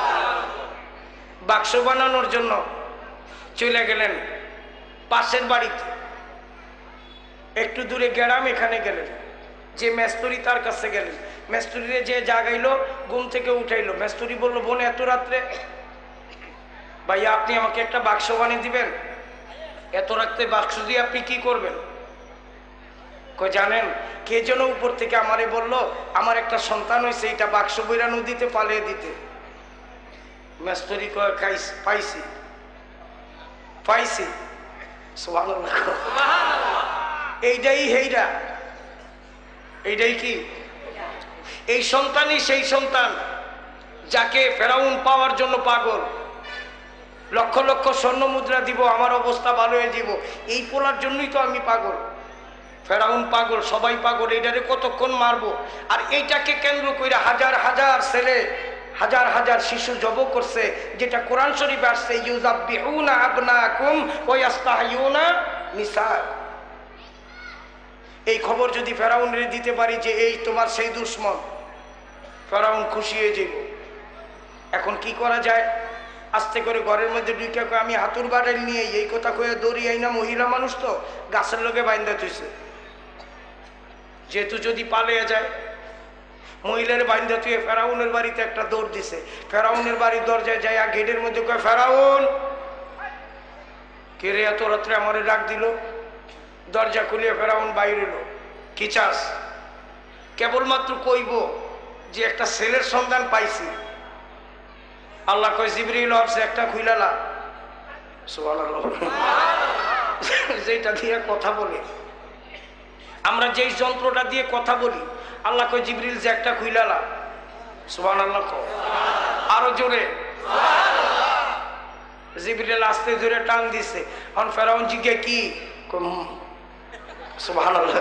বাক্স বানানোর জন্য চলে গেলেন পাশের বাড়িতে, একটু দূরে গ্রাম, এখানে গেলেন, যে মেস্তরি তার কাছে গেলেন, মেস্তরিরে যে জাগাইলো, ঘুম থেকে উঠাইলো। মেস্তরি বললো, বোন এত রাত্রে? ভাইয়া আপনি আমাকে একটা বাক্স বানিয়ে দিবেন? এত রাত্রে বাক্স দিয়ে আপনি কি করবেন? কই জানেন, কে যেন উপর থেকে আমারে বলল আমার একটা সন্তান হয়েছে, এটা বাক্স বইরা নদীতে পালিয়ে দিতে। মেস্তরি কয় খাইছি, পাইছি পাইছি। সুবহানাল্লাহ। এইটাই হেইরা, এইটাই কি? এই সন্তানই সেই সন্তান যাকে ফেরাউন পাওয়ার জন্য পাগল। লক্ষ লক্ষ স্বর্ণ মুদ্রা দিব, আমার অবস্থা ভালো হয়ে যাব, এই পোলার জন্যই তো আমি পাগল। ফেরাউন পাগল, সবাই পাগল, এইটারে কতক্ষণ মারবো? আর এইটাকে কেন্দ্র করে হাজার হাজার ছেলে, হাজার হাজার শিশু জব করছে, যেটা কোরআন শরীফে আসছে, ইউযাব্বিহুনা আবনাকুম ওয়া ইস্তাহয়ুনা নিসাআকুম। এই খবর যদি ফেরাউনরে দিতে পারি যে এই তোমার সেই দুশ্মন, ফেরাউন খুশি হয়ে যাব। এখন কি করা যায়? আস্তে করে ঘরের মধ্যে ঢুকে কয় আমি হাতুর বাড়াইল নিয়ে এই কথা কয়ে দৌড়িয়াই না, মহিলা মানুষ তো গাছের লোকে বাইন্দা থইছে, যেহেতু যদি পালিয়ে যায়। মহিলার বাইন্দা থুয়ে ফেরাউনের বাড়িতে একটা দৌড় দিছে। ফেরাউনের বাড়ির দরজায় যায়, গেটের মধ্যে কয় ফেরাউন, কে রে এত রাত্রে আমারে ডাক দিল? দরজা খুলিয়ে ফেরাউন বাইর হলো। কি চাস? কেবলমাত্র কইব যে একটা ছেলের সন্ধান পাইছি। আল্লাহ কয় জিবরিল আসছে, একটা খুইলালা। সুবহানাল্লাহ। যেটা দিয়ে কথা বলে, আমরা যেই যন্ত্রটা দিয়ে কথা বলি, আল্লাহ কয় জিবরিল যে একটা খুইলালা। সুবহানাল্লাহ। আরো জোরে। জিবরিল আস্তে জোরে টান দিছে। এখন ফেরাউন জিজ্ঞে কি? সুবহানাল্লাহ।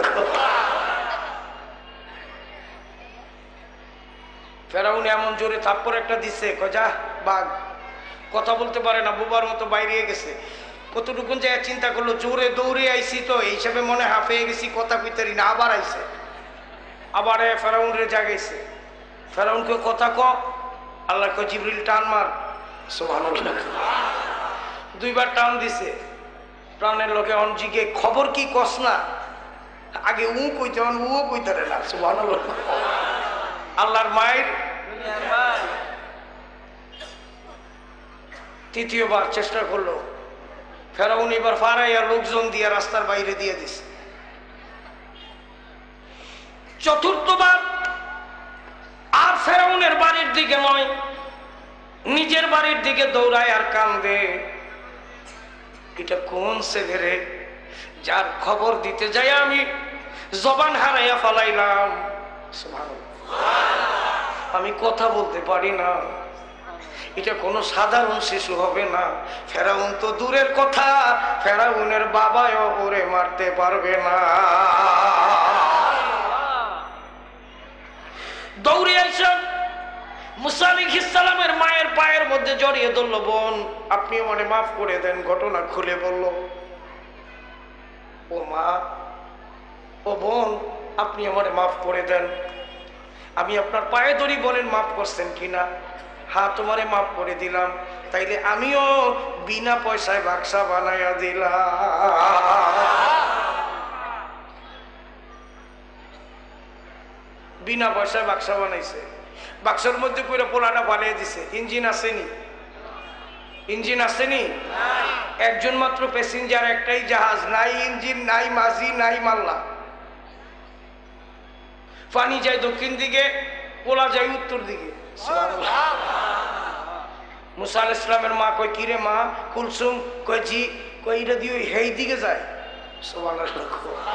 ফেরাউন এমন জোরে থাপ্পড় একটা দিচ্ছে, কজা বাঘ কথা বলতে পারে না, বোবার মতো বাইরে গেছে। কতটুকুন যায় চিন্তা করলো, জোরে দৌড়ে আইসি তো এই হিসাবে মনে হাঁপিয়ে গেছি, কথা পিতারি না। আবার আইসে, আবার ফেরাউন রে জাগাইছে। ফেরাউনকে কথা ক, আল্লাহ কয় জিবরিল টান মার। সুবহানাল্লাহ। দুইবার টান দিছে। প্রাণের লোকে অনজিকে খবর কি কস না? আগে উ কইতে, অন ও কইতারে না। সুবহানাল্লাহ। আল্লাহর মায়ের তৃতীয়বার চেষ্টা করলো। ফেরাউন এবার ফারাইয়া লোকজন দিয়ে রাস্তার বাইরে দিয়ে দিছে। চতুর্থবার আর ফেরাউনের বাড়ির দিকে নয়, নিজের বাড়ির দিকে দৌড়ায় আর কান্দে। এটা কোন ছেলে রে, যার খবর দিতে যাই আমি জবান হারাইয়া ফালাইলাম। আমি কথা বলতে পারি না। এটা কোনো সাধারণ শিশু হবে না। ফেরাউন তো দূরের কথা, ফেরাউনের বাবাও ওরে মারতে পারবে না। দৌড়ে আইসেন, মুসা আলাইহিস সালামের মায়ের পায়ের মধ্যে জড়িয়ে ধরল। বোন আপনি আমারে মাফ করে দেন। ঘটনা খুলে বলল। ও মা, ও বোন আপনি আমারে মাফ করে দেন। আমি আপনার পায়ে ধরি, বলেন মাফ করছেন কিনা? হ্যাঁ তোমারে মাফ করে দিলাম। তাইলে আমিও বিনা পয়সায় বাক্সা বানাইয়া দিলাম। বিনা পয়সায় বাক্সা বানাইছে। বাক্সের মধ্যে করে পোলাটা পালিয়ে দিছে। ইঞ্জিন আসেনি, ইঞ্জিন আসেনি। একজন মাত্র প্যাসেঞ্জার, একটাই জাহাজ, নাই ইঞ্জিন, নাই মাঝি, নাই মাল্লা। পানি যায় দক্ষিণ দিকে, পোলা যায় উত্তর দিকে। মুসা আলাইহিস সালামের মা কয় কিরে মা? কুলসুম কয় জি। কয় এটা দিয়ে হেই দিকে যায়। সুবহানাল্লাহ।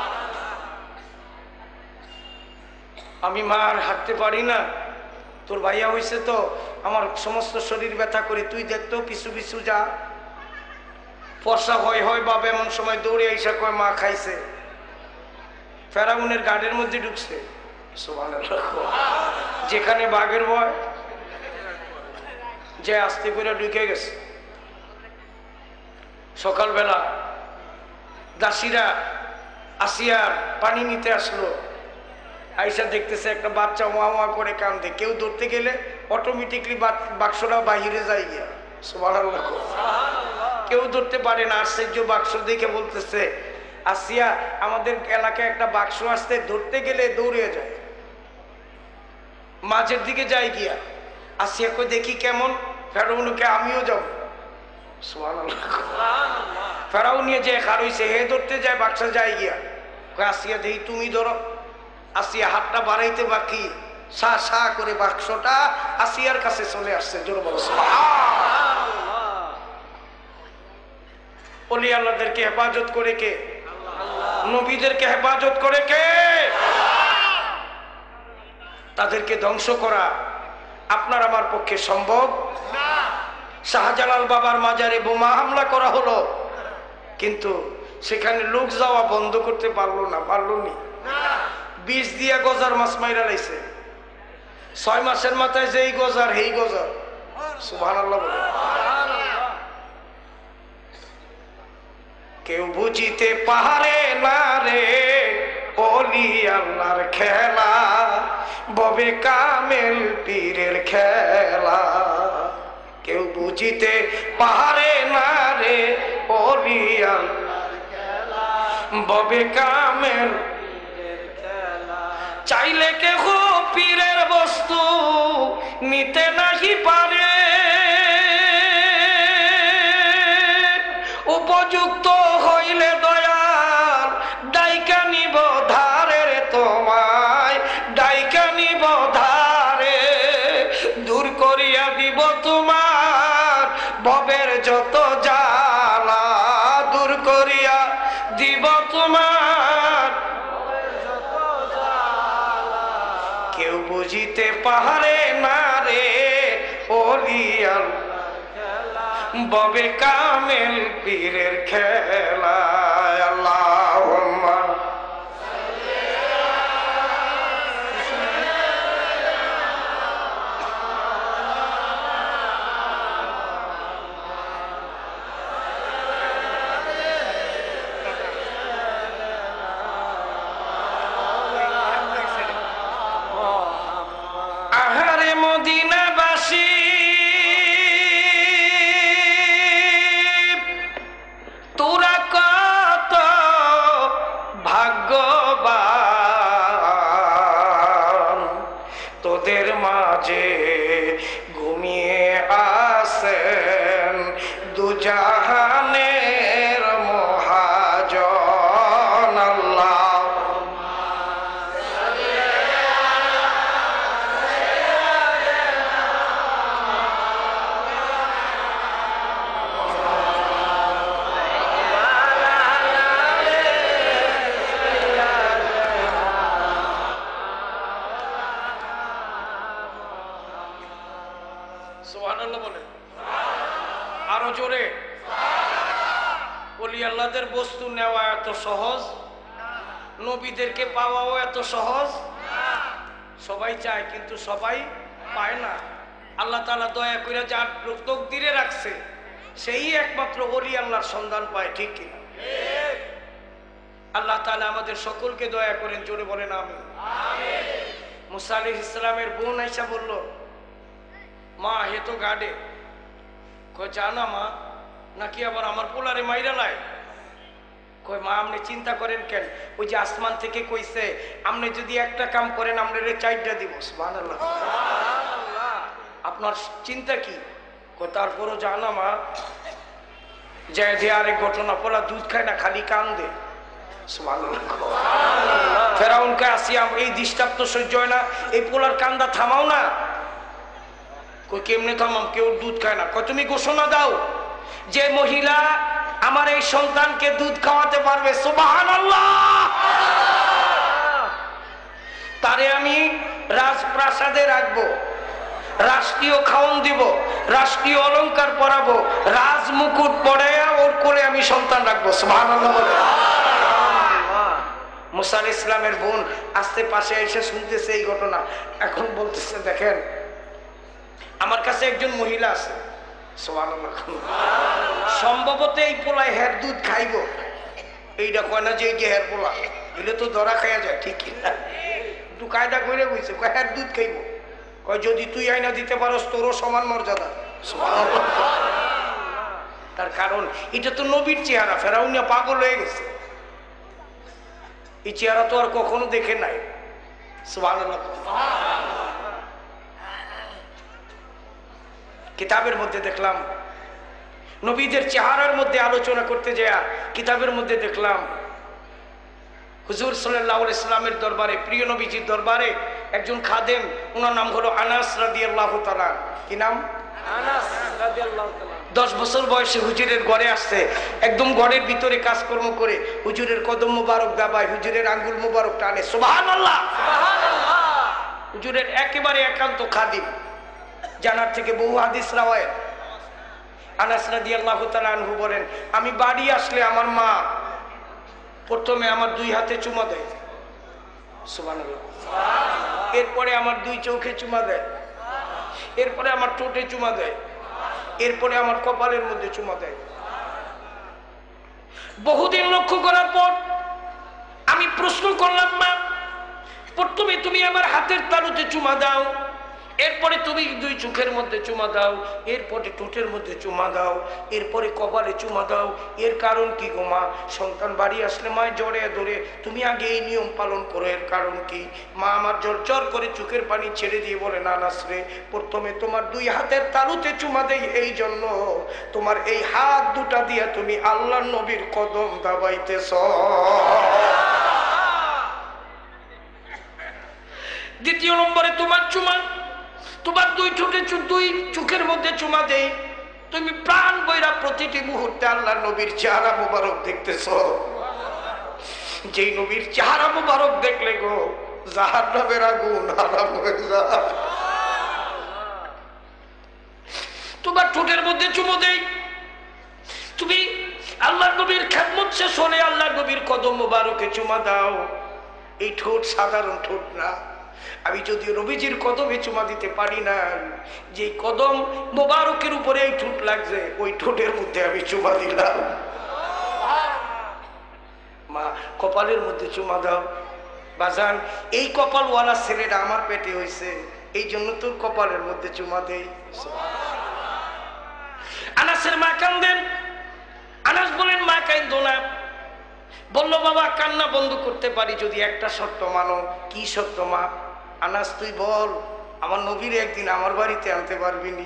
আমি মা আর হাঁটতে পারি না, তোর ভাইয়া হয়েছে তো আমার সমস্ত শরীর ব্যথা করে, তুই দেখতো পিছু পিছু যা। ফর্সা হয় হয় বাবা এমন সময় দৌড়ে আইসা কয় মা খাইছে। ফেরাউনের গাড়ির মধ্যে ঢুকছে। সুবহানাল্লাহ। যেখানে বাঘের ভয়, যে আস্তে করে ঢুকে গেছে। সকালবেলা দাসীরা আসিয়ার পানি নিতে আসলো। আইসা দেখতেছে একটা বাচ্চা ওয়া ওয়া করে কান্দে। কেউ ধরতে গেলে অটোমেটিকলি বাক্সটা বাহিরে যায় গিয়া। সুবহানাল্লাহ। কেউ ধরতে পারে না। আশ্চর্য, বাক্স দেখে বলতেছে আসিয়া আমাদের এলাকায় একটা বাক্স আসতে, ধরতে গেলে দৌড়ে যায়, মাঝের দিকে যায় গিয়া। আসিয়া কই দেখি কেমন, ফেরাউনকে আমিও যাব। সুবহানাল্লাহ। ফেরাউন নিয়ে যে খার হইছে, হে ধরতে যায়, বাক্সা যায় গিয়া। কই আসিয়া দেখি তুমি ধরো। আসিয়া হাতটা বাড়াইতে বাকি, সা সা করে বাক্সটা আসিয়ার কাছে চলে আসছে। জোর বলো সুবহানাল্লাহ। ওলি আল্লাহদেরকে হেফাজত করে কে? নবীদেরকে হেফাজত করে কে? তাদেরকে ধ্বংস করা আপনার আমার পক্ষে সম্ভব না। শাহজালাল বাবার মাজারে বোমা হামলা করা হলো, কিন্তু সেখানে লোক যাওয়া বন্ধ করতে পারলো না। পারলো নি? বিষ দিয়া গজার মাছ মাইরা লাইছে। ছয় মাসের মাথায় যেই গজার হেই গজার। সুবহানাল্লাহ বলে। কেউ বুঝিতে পারে না রে ওলি আল্লাহর খেলা, ববে কামেল পীরের খেলা। কেউ বুঝিতে পারে না রে ওলি আল্লাহর খেলা, ববে কামেল পীরের খেলা। চাইলে কেহ পীরের বস্তু নিতে নাহি পারে, উপযুক্ত হইলে দয়াল ডাইকা নিব ধারে রে, তোমায় ডাইকা নিব ধারে। দূর করিয়া দিব তোমার ভবের যত জ্বালা, দূর করিয়া দিব তোমার যত জ্বালা। কেউ বুঝিতে পারে না রে ওলি আল্লাহর ববে কামেল পীরের খেলা। আল্লাহুম্মা আহারে মদিনাবাসী, তোরা কত ভাগ্যবান, তোদের মাঝে ঘুমিয়ে আসেন দুজাহানের মহাজন। আল্লাহ সুবহানাল্লাহ বলেন আরো জোরে। ওলি আল্লাহদের বস্তু নেওয়া এত সহজ, নবীদেরকে পাওয়াও এত সহজ। সবাই চায় কিন্তু সবাই পায় না। আল্লাহ তাআলা দয়া করে যার তকদিরে রাখছে সেই একমাত্র ওলি আল্লাহর সন্ধান পায়। ঠিক কিনা? আল্লাহ তাআলা আমাদের সকলকে দয়া করেন। জোরে বলেন আমিন। মুসা আলাইহিস সালামের বোন আয়েশা বলল, মা হে তো গাডে। কই জানা মা, নাকি আবার আমার পোলারে মাইরা লাই? কই মা আপনি চিন্তা করেন কেন? ওই যে আসমান থেকে কইছে আপনি যদি একটা কাম করেন আপনারে চারটা দিব। সুবহানাল্লাহ। আপনার চিন্তা কি? কই তারপরও জানা মা, যায় দিয়ে আরেক ঘটনা, পোলা দুধ খায় না, খালি কান্দে। সুবহানাল্লাহ। ফেরাউনকে আসিয়া এই ডিস্টার্ব তো সহ্য হয় না, এই পোলার কান্দা থামাও না। কই কেমনে থামাম? কেউ দুধ খায় না। কই তুমি ঘোষণা দাও যে মহিলা আমার এই সন্তানকে দুধ খাওয়াতে পারবে, সুবহানাল্লাহ, তারে আমি রাজপ্রাসাদে রাখবো, রাষ্ট্রীয় খাওন দিব, রাষ্ট্রীয় অলংকার পরাবো, রাজ মুকুট পরাইয়া ওর কোলে আমি সন্তান রাখবো। সুবহানাল্লাহ বলে। মুসা আলাইহিস সালামের বোন আস্তে পাশে এসে শুনতেছে এই ঘটনা। এখন বলতেছে দেখেন আমার কাছে একজন মহিলা আছে, সুবহানাল্লাহ, সম্ভবত এই পোলায় হের দুধ খাইব। এইটা কয় না যে এই যে হের পোলা, এগুলো তো ধরা খাইয়া যায়। ঠিক কিনা? একটু কায়দা করে বলছে, কয় হের দুধ খাইব। কয় যদি তুই আইনা দিতে পারস তোরও সমান মর্যাদা। তার কারণ এটা তো নবীর চেহারা, ফেরাউনিয়া পাগল হয়ে গেছে, এই চেহারা তো আর কখনো দেখে নাই। সুবহানাল্লাহ। কিতাবের মধ্যে দেখলাম নবীদের চেহারার মধ্যে আলোচনা করতে যায়, কিতাবের মধ্যে দেখলাম হুজুর সাল্লাল্লাহু আলাইহি সাল্লামের দরবারে, প্রিয় নবীজির দরবারে একজন খাদেম, ওনার নাম হলো আনাস রাদিয়াল্লাহু তাআলা। কি নাম? আনাস রাদিয়াল্লাহু তাআলা। দশ বছর বয়সে হুজুরের ঘরে আসছে, একদম ঘরের ভিতরে কাজকর্ম করে হুজুরের কদম মুবারক দাবায়, হুজুরের আঙ্গুল মুবারক টানে। সুবহানাল্লাহ, সুবহানাল্লাহ। হুজুরের একেবারে একান্ত খাদিম, জানার থেকে বহু হাদিস রাওয়ায়াত। আনাস রাদিয়াল্লাহু তাআলা আনহু বলেন, আমি বাড়ি আসলে আমার মা প্রথমে আমার দুই হাতে চুমা দেয়, সুবহানাল্লাহ, এরপরে আমার দুই চোখে চুমা দেয়, এরপরে আমার ঠোঁটে চুমা দেয়, এরপরে আমার কপালের মধ্যে চুমা দেয়। বহুদিন লক্ষ্য করার পর আমি প্রশ্ন করলাম, মা প্রথমে তুমি আমার হাতের তালুতে চুমা দাও, এরপরে তুমি দুই চোখের মধ্যে চুমা দাও, এরপরে ঠোঁটের মধ্যে চুমা দাও, এরপরে কপালে চুমা দাও, এর কারণ কি গো মা? সন্তান বাড়ি আসলে মায় জড়ে ধরে তুমি আগে এই নিয়ম পালন করো, এর কারণ কি? মা আমার জোর জোর করে চোখের পানি ছেড়ে দিয়ে বলে, না নাসরে, প্রথমে তোমার দুই হাতের তালুতে চুমা দেই এই জন্য তোমার এই হাত দুটা দিয়ে তুমি আল্লাহর নবীর কদম দাবাইতেছ। দ্বিতীয় নম্বরে তোমার চুমা, তোমার দুই ঠোঁটে দুই চোখের মধ্যে চুমা দেই, তুমি প্রাণ বইরা প্রতিটি মুহূর্তে আল্লাহর নবীর চেহারা মুবারক দেখতেছ। যেই নবীর চেহারা মুবারক দেখলে গো জাহান্নামের আগুন হারাম হয়ে যায়। তোমার ঠোঁটের মধ্যে চুমো দেই, তুমি আল্লাহর নবীর খেদমত শেষ হলে আল্লাহর নবীর কদম মুবারকে চুমা দাও। এই ঠোঁট সাধারণ ঠোঁট না, আমি যদিও নবীজির কদমে চুমা দিতে পারি না, যে কদম মোবারকের উপরে এই ঠোঁট লাগছে ওই ঠোঁটের মধ্যে আমি চুমা দিলাম। মা কপালের মধ্যে চুমা দাও। বাজান এই কপালওয়ালা ছেলেটা আমার পেটে হয়েছে, এই জন্য তোর কপালের মধ্যে চুমা দেই। আনাসের মা কান্দেন। আনাস বলেন, মা কান্দো না। বললো, বাবা কান্না বন্ধ করতে পারি যদি একটা শর্ত মানো। কি শর্ত মা? আনাস তুই বল, আমার নবীর একদিন আমার বাড়িতে আনতে পারবি নি?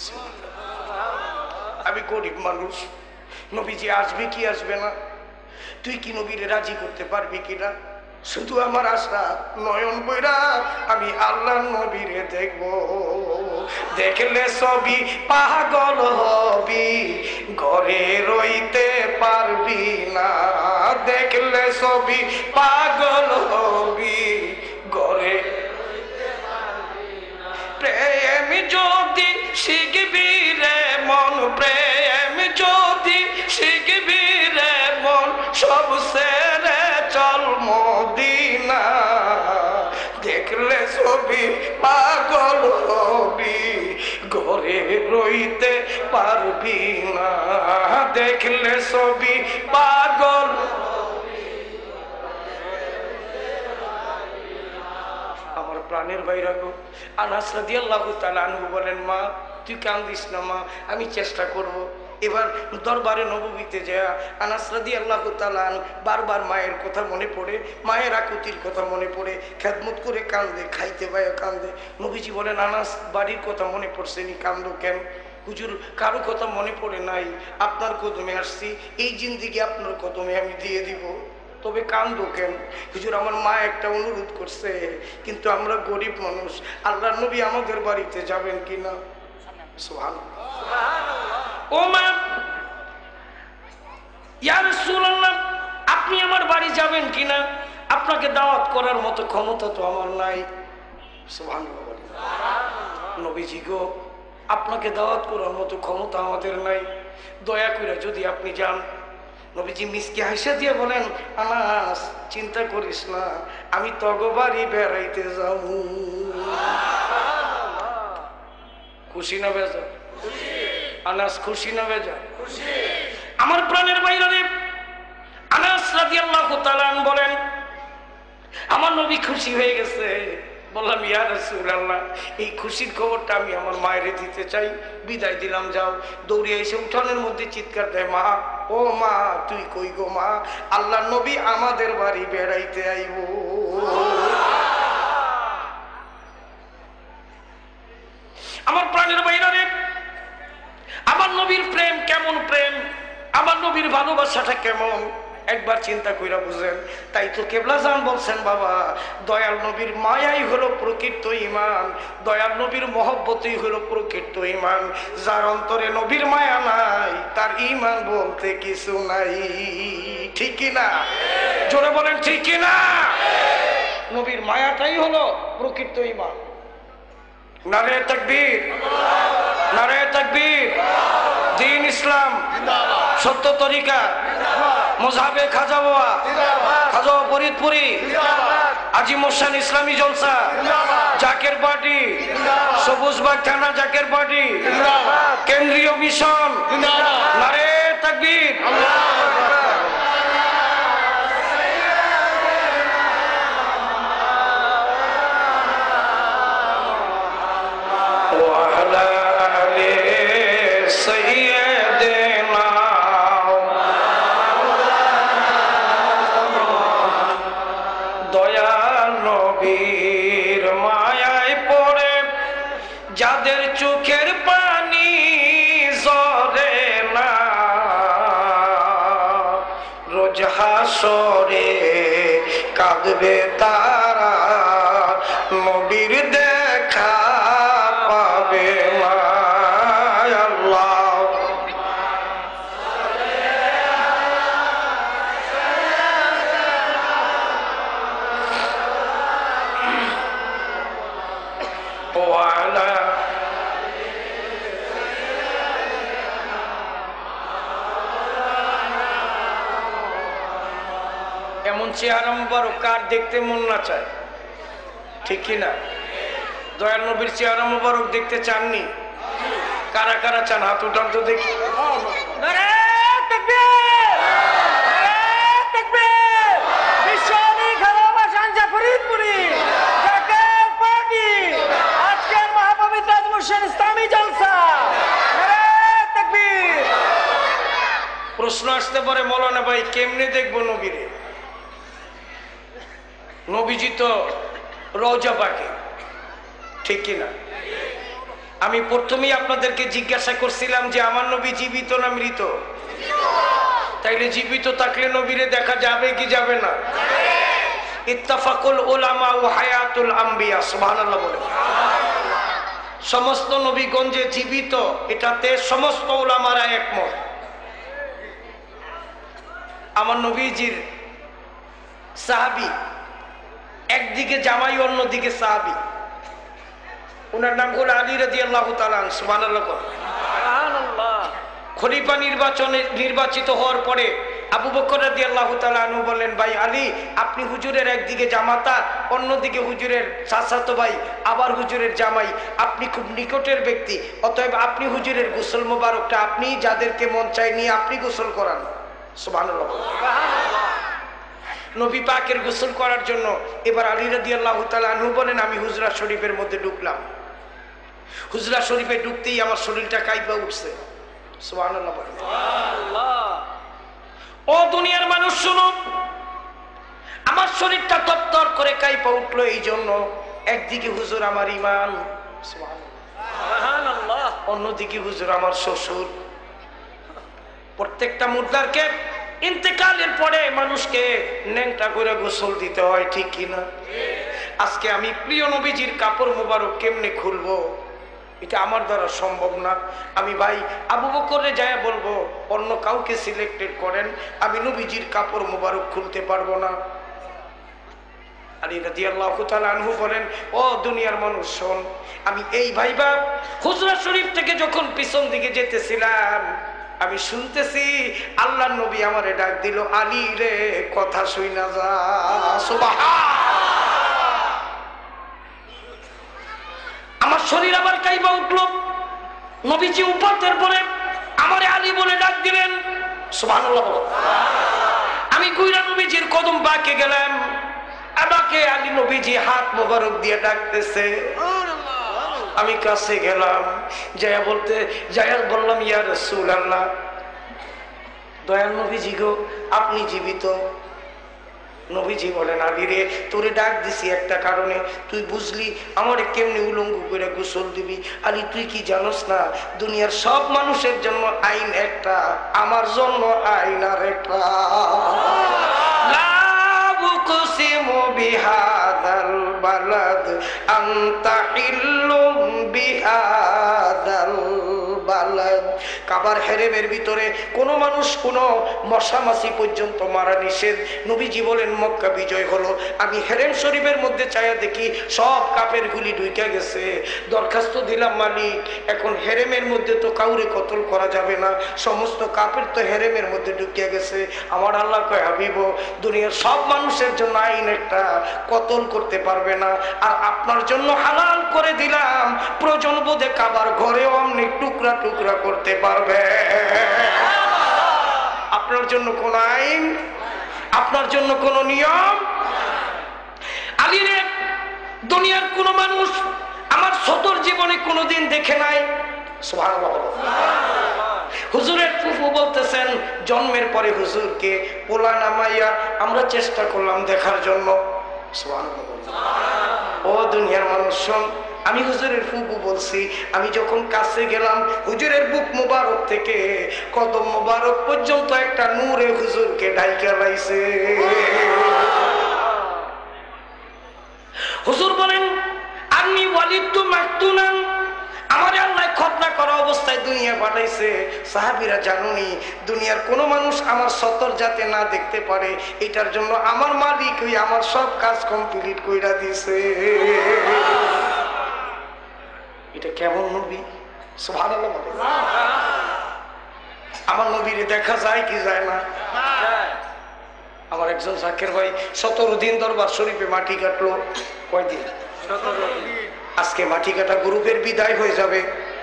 আমি গরিব মানুষ, নবীজি আসবে কি আসবে না, তুই কি নবীরে রাজি করতে পারবি কিনা? শুধু আমার আশা নয়ন বইরা আমি আল্লাহর নবীরে দেখব, দেখলে সবই পাগল হবি, ঘরে রইতে পারবি না। দেখলে সবই পাগল হবি, ঘরে প্রেম যদি শিখবি রে মন, প্রেম যদি শিখবি রে মন, সব সেরে চল মদিনা। দেখলে ছবি পাগল হবি, ঘরে রইতে পারবি না। দেখলে ছবি পাগল। আমার প্রাণের বাইরা গো, আনাস রাদিয়াল্লাহু তাআলা আনহু বলেন, মা তুই কান্দিস না মা, আমি চেষ্টা করব। এবার দরবারে নববীতে যায় আনাস রাদিয়াল্লাহু তাআলা বারবার মায়ের কথা মনে পড়ে, মায়ের আকুতির কথা মনে পড়ে, খেদমত করে কান্দে, খাইতে পায় কান্দে। নবীজি বলেন, আনাস বাড়ির কথা মনে পড়ছে নি, কান্দো কেন? হুজুর কারো কথা মনে পড়ে নাই, আপনার কদমে আসছি, এই জিন্দেগি আপনার কদমে আমি দিয়ে দিব, তবে কান্দো কেন? হুজুর আমার মা একটা অনুরোধ করছে, কিন্তু আমরা গরিব মানুষ, আল্লাহর নবী আমাদের বাড়িতে যাবেন কিনা? ও মা, ইয়া রাসূলুল্লাহ আপনি আমার বাড়ি যাবেন কিনা? আপনাকে দাওয়াত করার মতো ক্ষমতা তো আমার নাই। সুবহানাল্লাহ। নবীজি গো, আপনাকে দাওয়াত করার মতো ক্ষমতা আমাদের নাই, দয়া করে যদি আপনি যান। নবীজি মিসকে হাসা দিয়ে বলেন, আনাস চিন্তা করিস না, আমি তগবাড়ি বেড়াইতে যাব। খুশি না বেজা? আনাস খুশি না বেজা? আমার প্রাণের বাইরে আনাস রাদিয়াল্লাহু তাআলা বলেন, আমার নবী খুশি হয়ে গেছে, বললাম ইয়া রাসূলুল্লাহ, এই খুশির খবরটা আমি আমার মায়েরে দিতে চাই। বিদায় দিলাম, যাও। দৌড়ে এসে উঠানের মধ্যে চিৎকার দেয়, মা, ও মা, তুই কই গো মা? আল্লাহ নবী আমাদের বাড়ি বেড়াইতে আইব। আমার প্রাণের বাইরা রে, আমার নবীর প্রেম কেমন প্রেম, আমার নবীর ভালোবাসাটা কেমন একবার চিন্তা কইরা বুঝেন। তাই তো কেবলা জান বলছেন, বাবা, দয়াল নবীর মায়াই হলো প্রকৃত ঈমান, দয়াল নবীর মহব্বতই হলো প্রকৃত ঈমান। যার অন্তরে নবীর মায়া নাই তার ঈমান বলতে কিছু নাই। ঠিক কি না? জোরে বলেন ঠিক কি না? নবীর মায়াটাই হলো প্রকৃত ঈমান। নারে তাকবীর, নারে তাকবীর। দ্বীন ইসলাম, সত্য তরিকা, মুযহাবে খাজা বাবা, খাজা ফরিদপুরি, আজি মোশান ইসলামী জলসা, জাকের পার্টি, সবুজবাগ থানা জাকের পার্টি, কেন্দ্রীয় মিশন। নারে তাকবীর। যাদের চোখের পানি ঝরে না, রোজ হাসরে কাঁদবে তারা, নবীর দেখা পাবে মা। আল্লাহ ওয়ালা এমন চেহারা মুবারক কার দেখতে মন না চায়? ঠিক কিনা? দয়াল নবীর চেহারা মুবারক দেখতে চাননি? কারা কারা চান হাত উঠান তো দেখি। প্রশ্ন আসতে পারে, মৌলানা ভাই কেমনে দেখবো নবীরে? নবীজি তো রওজা পাকে, ঠিক কিনা? আমি প্রথমেই আপনাদেরকে জিজ্ঞাসা করছিলাম যে আমার নবী জীবিত না মৃত? তাইলে জীবিত থাকলে নবীরে দেখা যাবে কি যাবে না? ইত্তাফাকুল উলামা ও হায়াতুল আম্বিয়া। সুবহানাল্লাহ বলে। সমস্ত নবীগণ যে জীবিত এটাতে সমস্ত উলামারা একমত। আমার নবীজির সাহাবী, একদিকে জামাই অন্যদিকে সাহাবী, ওনার নাম হলো আলী রাদিয়াল্লাহু তাআলা আনহু। সুবহানাল্লাহ। সুবহানাল্লাহ। খলিফা নির্বাচনে নির্বাচিত হওয়ার পরে আবু বকর রাদিয়াল্লাহু তাআলা আনহু বললেন, ভাই আলী, আপনি হুজুরের একদিকে জামাতা, অন্যদিকে হুজুরের চাচাতো ভাই, আবার হুজুরের জামাই, আপনি খুব নিকটের ব্যক্তি, অতএব আপনি হুজুরের গোসল মোবারকটা আপনি যাদেরকে মন চায় নিয়ে আপনি গোসল করান। সুবহানাল্লাহ। নবী পাকের গোসল করার জন্য এবার আলী রাদিয়াল্লাহু তাআলা আনহু বলেন, আমি হুজরা শরীফের মধ্যে ঢুকলাম। হুজরা শরীফে ঢুকতেই আমার শরীরটা কাঁপা উঠছে। সুবহানাল্লাহ। ও দুনিয়ার মানুষ শুনো, আমার শরীরটা তরতর করে কাঁপা উঠলো এই জন্য, একদিকে হুজুর আমার ঈমান, সুবহানাল্লাহ, অন্যদিকে হুজুর আমার শ্বশুর। প্রত্যেকটা মুর্দারকে ইন্তেকালের পরে মানুষকে ন্যাংটা করে গোসল দিতে হয়, ঠিক কিনা? আজকে আমি প্রিয় নবীজির কাপড় মোবারক কেমনে খুলবো? এটা আমার দ্বারা সম্ভব না। আমি ভাই আবু বকরে যায় বলবো অন্য কাউকে সিলেক্টেড করেন, আমি নবীজির কাপড় মোবারক খুলতে পারবো না। আলী রাদিয়াল্লাহু তাআলা আনহু বলেন, ও দুনিয়ার মানুষ শোন, আমি এই ভাইবা হুজরা শরীফ থেকে যখন পিছন দিকে যেতেছিলাম, আমি শুনতেছি আল্লাহর নবী আমারে ডাক দিল, আলী রে কথা শুইনা যা। সুবহানাল্লাহ। আমার শরীর আবার কাইবা উঠলো। নবীজি উপাতের পরে আমারে আলী বলে ডাক দিলেন। সুবহানাল্লাহ। আমি কইরা নবীজির কদম বাঁকে গেলাম, আমাকে আলী নবীজি হাত মোবারক দিয়ে ডাকতেছে। আমি কাছে গেলাম, যায়া বলতে যায়া বললাম, ইয়া রাসূলুল্লাহ, দয়াল নবীজি গো, আপনি জীবিত? নবীজি বলেন, আলী রে, তোরে ডাক দিছি একটা কারণে, তুই বুঝলি আমারে কেমনি উলঙ্গ করে গোসল দিবি। আলী, তুই কি জানোস না দুনিয়ার সব মানুষের জন্য আইন একটা, আমার জন্য আইন আর একটা। লা উকসিমু বিহাযাল বালাদ আনতা হিল্লুম বিহাযাল বালাদ। কাবার হেরেমের ভিতরে কোন মানুষ কোন মশা মাছি পর্যন্ত মারা নিষেধ। নবীজি বলেন, মক্কা বিজয় হলো, আমি হেরেম শরীফের মধ্যে চায়া দেখি সব কাপের গুলি ঢুকে গেছে। দরখাস্ত দিলাম, মালিক, এখন হেরেমের মধ্যে তো কাউরে কতল করা যাবে না, সমস্ত কাপের তো হেরেমের মধ্যে ঢুকে গেছে। আমার আল্লাহ কয়, হাবিব, দুনিয়ার সব মানুষের জন্য আইন একটা, কতল করতে পারবে না, আর আপনার জন্য হালাল করে দিলাম, প্রয়োজন বোধে কাবার ঘরেও অমনি টুকরা টুকরা করতে পারবে। আপনার জন্য কোন আইন, আপনার জন্য কোন নিয়ম। আলী রে, দুনিয়ার কোন মানুষ আমার সতর জীবনে কোনোদিন দেখে নাই। সুবহানাল্লাহ। হুজুরের ফুফু বলতেছেন, জন্মের পরে হুজুরকে পোলা নামাইয়া আমরা চেষ্টা করলাম দেখার জন্য। সুবহানাল্লাহ। ও দুনিয়ার মানুষ, আমি হুজুরের ফুফু বলছি, আমি যখন কাছে গেলাম, হুজুরের বুক মোবারক থেকে কদম মোবারক পর্যন্ত একটা নূরে হুজুরকে ঢাইকা লাইছে। হুজুর বলেন, আমি ওয়ালিদতু মাকতুনান, আমার আল্লাহ খতনা করা অবস্থায় দুনিয়া পাঠাইছে। সাহাবীরা, জানুনি দুনিয়ার কোন মানুষ আমার সতর যাতে না দেখতে পারে, এটার জন্য আমার মালিক ওই আমার সব কাজ কমপ্লিট কইরা দিছে। এটা কেমন নবী! সুবহানাল্লাহ। আমার নবীরে দেখা যায় কি যায় না? আমার একজন জাকের ভাই সতেরো দিন দরবার শরীফে মাটি কাটলো। কয়দিন? আজকে মাটি কাটা গ্রুপের বিদায় হয়ে যাবে।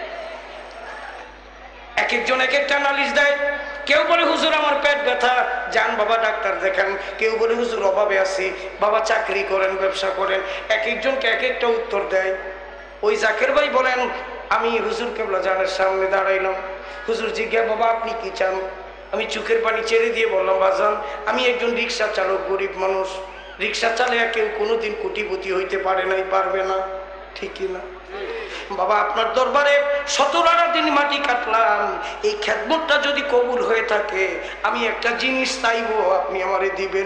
এক একজন এক একটা নালিশ দেয়। কেউ বলে, হুজুর আমার পেট ব্যথা, যান বাবা ডাক্তার দেখান। কেউ বলে, হুজুর অভাবে আছি, বাবা চাকরি করেন, ব্যবসা করেন। এক একজনকে এক একটা উত্তর দেয়। ওই জাকের ভাই বলেন, আমি হুজুর কেবলা জানের সামনে দাঁড়াইলাম। হুজুর জিজ্ঞাসা, বাবা আপনি কি চান? আমি চোখের পানি ছেড়ে দিয়ে বললাম, বাজান আমি একজন রিক্সা চালক, গরিব মানুষ, রিক্সা চালিয়ে কেউ কোনোদিন কোটিপতি হইতে পারে নাই, পারবে না, ঠিক কিনা? বাবা আপনার দরবারে সতেরো দিন মাটি কাটলাম, এই খেদমতটা যদি কবুল হয়ে থাকে, আমি একটা জিনিস চাইবো, আপনি আমারে দিবেন?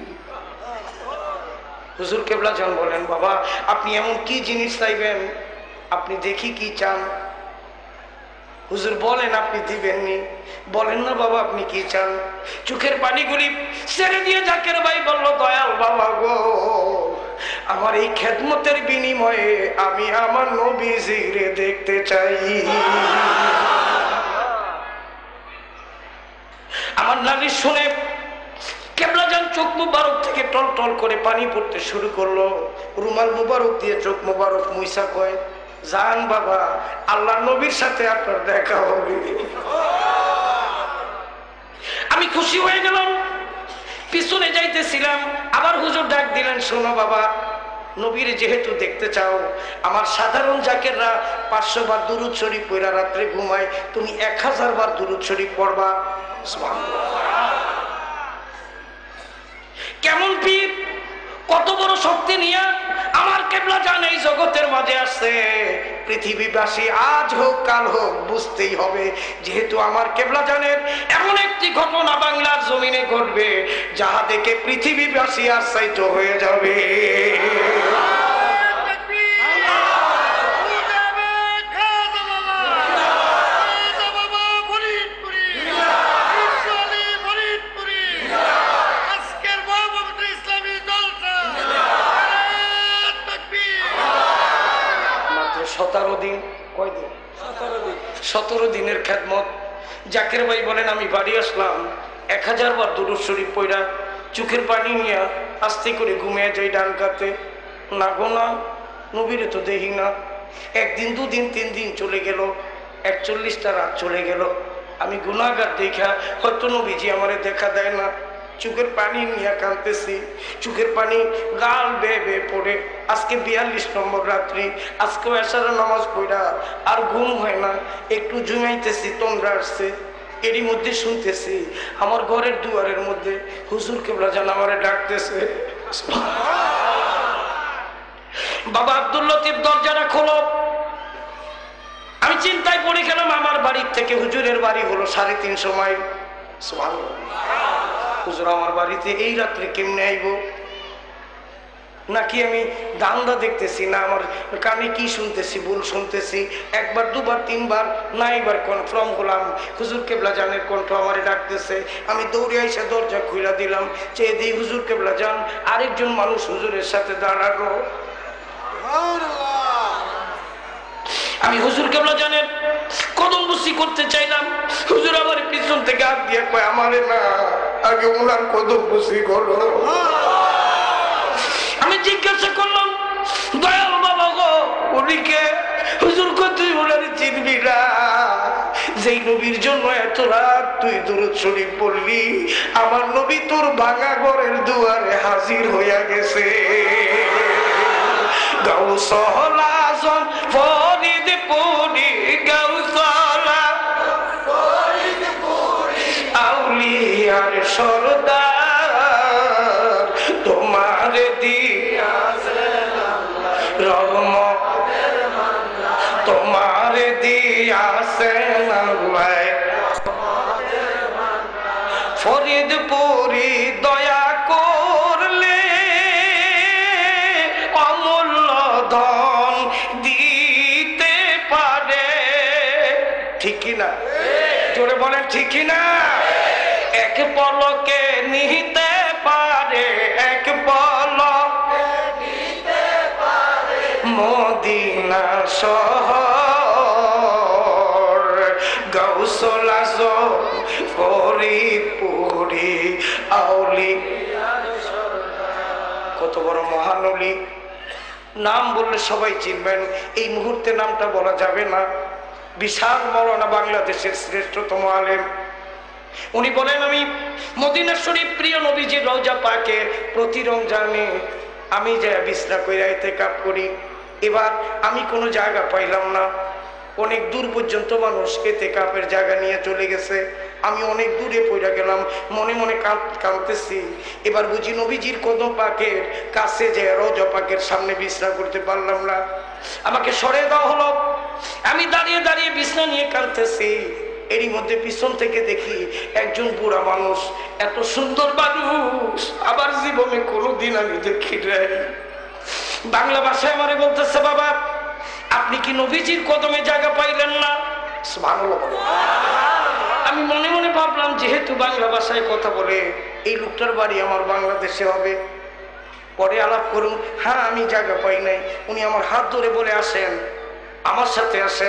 হুজুর কেবলা জান বলেন, বাবা আপনি এমন কি জিনিস চাইবেন? আপনি দেখি কি চান। হুজুর বলেন, আপনি দিবেননি? বলেন না বাবা আপনি কি চান। চোখের পানিগুলি ছেড়ে দিয়ে জাকের ভাই বলল, দয়াল বাবা গো, আমার এই খেদমতের বিনিময়ে আমি আমার নবীজিরে দেখতে চাই। আমার নানি শুনে কেবলা যান চোখ মুবারক থেকে টল টল করে পানি পড়তে শুরু করলো। রুমাল মুবারক দিয়ে চোখ মুবারক মুইসা কয়, যান বাবা, আল্লাহ নবীর সাথে আপনার দেখা হবে। আমি খুশি হয়ে গেলাম, পিছনে যাইতেছিলাম, আবার হুজুর ডাক দিলেন, শোনো বাবা, নবীর যেহেতু দেখতে চাও, আমার সাধারণ জাকেররা পাঁচশো বার দুরুদ শরীফ পড়া রাত্রে ঘুমায়, তুমি এক হাজার বার দুরুদ শরীফ পড়বা। কেমন পীর, কত বড় শক্তি নিয়ে আমার কেবলা জান এই জগতের মাঝে আসছে। পৃথিবীবাসী আজ হোক কাল হোক বুঝতেই হবে, যেহেতু আমার কেবলা জানের এমন একটি ঘটনা বাংলার জমিনে ঘটবে, যাহা দেখে পৃথিবীবাসী আশ্চর্য হয়ে যাবে। সতেরো দিন, কয়দিন? সতেরো দিনের খেদমত। জাকের ভাই বলেন, আমি বাড়ি আসলাম, এক হাজার বার দুরূদ শরীফ পড়া, চোখের পানি নিয়ে আস্তে করে ঘুমিয়ে যাই ডান কাতে। না গো না, নবীরে তো দেখি না। একদিন দুদিন তিন দিন চলে গেল, একচল্লিশটা রাত চলে গেল। আমি গুনাহগার দেখা হয়তো নবীজি আমারে দেখা দেয় না। চোখের পানি নিয়ে কাঁদতেছি, চোখের পানি গাল বেয়ে বেয়ে পড়ে। আজকে বিয়াল্লিশ নম্বর রাত্রি, আজকে এশার নামাজ পড়া আর ঘুম হয় না, একটু জুমাইতেছি, তোমরা আসছে। এরই মধ্যে শুনতেছি আমার ঘরের দুয়ারের মধ্যে হুজুর কেবলা যেন আমারে ডাকতেছে, বাবা আব্দুল লতিফ দরজাটা খোলো। আমি চিন্তায় পড়ে গেলাম, আমার বাড়ির থেকে হুজুরের বাড়ি হলো সাড়ে তিনশো মাইল। হুজুর আমার বাড়িতে এই রাত্রে কেমনে আইব? নাকি আমি দান্দা দেখতেছি, না আমার কানে কি শুনতেছি, ভুল শুনতেছি? একবার দুবার তিনবার না এবার কনফার্ম হলাম হুজুর কেবলা জানের কণ্ঠ আমারে ডাকতেছে। আমি দৌড়ে এসে দরজা খুলে দিলাম, চেয়ে দিই হুজুর কেবলা জান। আরেকজন মানুষ হুজুরের সাথে দাঁড়ালো। আমি হুজুর কেবলা জানের কদম বুসি করতে চাইলাম, হুজুর আমার পিছন থেকে হাত দিয়ে কয়, আমারে না, আগে ওনার কদম বুসি করো। আমি জিজ্ঞাসা করলাম, দয়াল বাবা গো, উনি কে? হুজুর কো, তুই ওনারে চিনবি না? যেই নবীর জন্য এত রাত তুই দুরূদ শরীফ পড়লি, আমার নবী তোর ভাঙা ঘরের দুয়ারে হাজির হইয়া গেছে। গাউসুল আজম ফরিদপুরি, গাউসুল আউলিয়ার সরদার, তোমার দিয়াছে রহমত, তোমার দিয়াছে ফরিদপুরি, দয়া করলে অমূল্য ধন দিতে পারে। ঠিক কিনা? জোরে বলেন ঠিক কিনা? এক পলকে নিতে পারে, এক পলক মদিনা শহর। গাউসুল আজম ফরিদপুরি আউলিয়া, কত বড় মহান ওলি! নাম বললে সবাই চিনবেন, এই মুহূর্তে নামটা বলা যাবে না। বিশাল মওলানা, বাংলাদেশের শ্রেষ্ঠতম আলেম। উনি বলেন, আমি মদিনা শরীফ প্রিয় নবীজির রওজা পাকে প্রতি রমজানে আমি যাই বিছনা কইরা ইতিকাফ করি। এবার আমি কোনো জায়গা পাইলাম না, অনেক দূর পর্যন্ত মানুষ ইতিকাফের জায়গা নিয়ে চলে গেছে, আমি অনেক দূরে পড়ে গেলাম, মনে মনে কাঁদতেছি। এবার বুঝি নবীজির কদম পাকের কাছে যে রওজা পাকের সামনে বিছনা করতে পারলাম না, আমাকে সরে দেওয়া হলো। আমি দাঁড়িয়ে দাঁড়িয়ে বিছনা নিয়ে কাঁদতেছি। এরই মধ্যে পিছন থেকে দেখি একজন বুড়া মানুষ, এত সুন্দর মানুষ আবার জীবনে কোনোদিন আমি দেখি নাই। বাংলা ভাষায় আমারে বলতেছে, বাবা আপনি কি নবীজির কদমে জায়গা পাইলেন না? আমি মনে মনে ভাবলাম, যেহেতু বাংলা ভাষায় কথা বলে, এই লোকটার বাড়ি আমার বাংলাদেশে হবে, পরে আলাপ করুন। হ্যাঁ, আমি জায়গা পাই নাই। উনি আমার হাত ধরে বলে, আসেন আমার সাথে আসেন।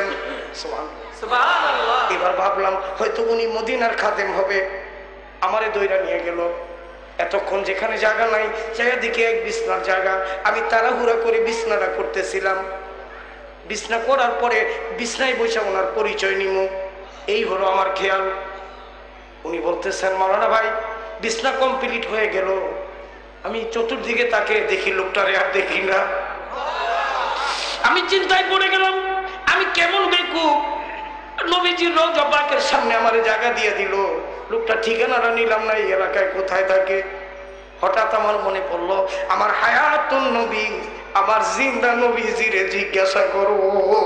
এবার ভাবলাম হয়তো উনি মদিনার খাদেম হবে, আমারে দইরা নিয়ে গেল। এতক্ষণ যেখানে জায়গা নাই, চারিদিকে এক বিছনার জায়গা, আমি তাড়াহুড়া করে বিছনাটা করতেছিলাম। বিছনা করার পরে বিছনায় বসে ওনার পরিচয় নিমু, এই হলো আমার খেয়াল। উনি বলতেছেন, মাওলানা ভাই বিছনা কমপ্লিট হয়ে গেল। আমি চতুর্দিকে তাকে দেখি, লোকটারে আর দেখি না। আমি চিন্তায় পড়ে গেলাম, আমি কেমন বেকুব, নবীজির রওজা পাকের সামনে আমার জায়গা দিয়ে দিল, লোকটা ঠিকানাটা নিলাম না, এই এলাকায় কোথায় থাকে। হঠাৎ আমার মনে পড়লো, আমার হায়াতুন নবী, আমার জিন্দা নবীজিরে জিজ্ঞাসা করো।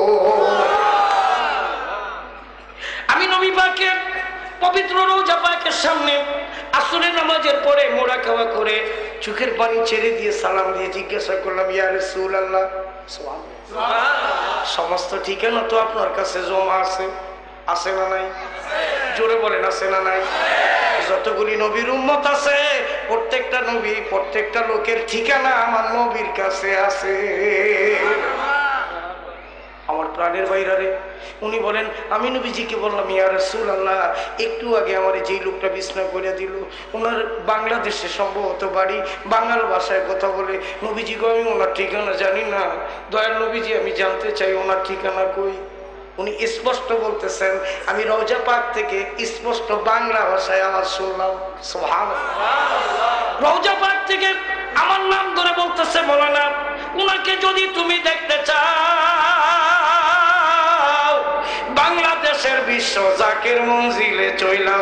আমি নবী পাকের পবিত্র রওজা পাকের সামনে আসরের নামাজের পরে মোড়া খাওয়া করে চোখের পানি ছেড়ে দিয়ে সালাম দিয়ে জিজ্ঞাসা করলাম, ইয়া রাসূলুল্লাহ, সমস্ত ঠিকানা তো আপনার কাছে জমা আছে, আছে না নাই? জোরে বলেন, আছে না নাই? যতগুলি নবীর উম্মত আছে, প্রত্যেকটা নবী, প্রত্যেকটা লোকের ঠিকানা আমার নবীর কাছে আছে। আমার প্রাণের বাইরে উনি বলেন, আমি নবীজিকে বললাম, ইয়া রাসূলুল্লাহ, একটু আগে আমার যেই লোকটা বিছনা করে দিল, ওনার বাংলাদেশে সম্ভবত বাড়ি, বাংলা ভাষায় কথা বলে। নবীজি গো, আমি ওনার ঠিকানা জানি না, দয়াল নবীজি আমি জানতে চাই ওনার ঠিকানা কই। উনি স্পষ্ট বলতেছেন, আমি রওজা পাক থেকে স্পষ্ট বাংলা ভাষায় আওয়াজ শুনলাম, সুবহানাল্লাহ। রওজা পাক থেকে আমার নাম ধরে বলতেছে, মৌলানা উনাকে যদি তুমি দেখতে চাও বাংলাদেশের বিশ্ব জাকির মঞ্জিলে চইলা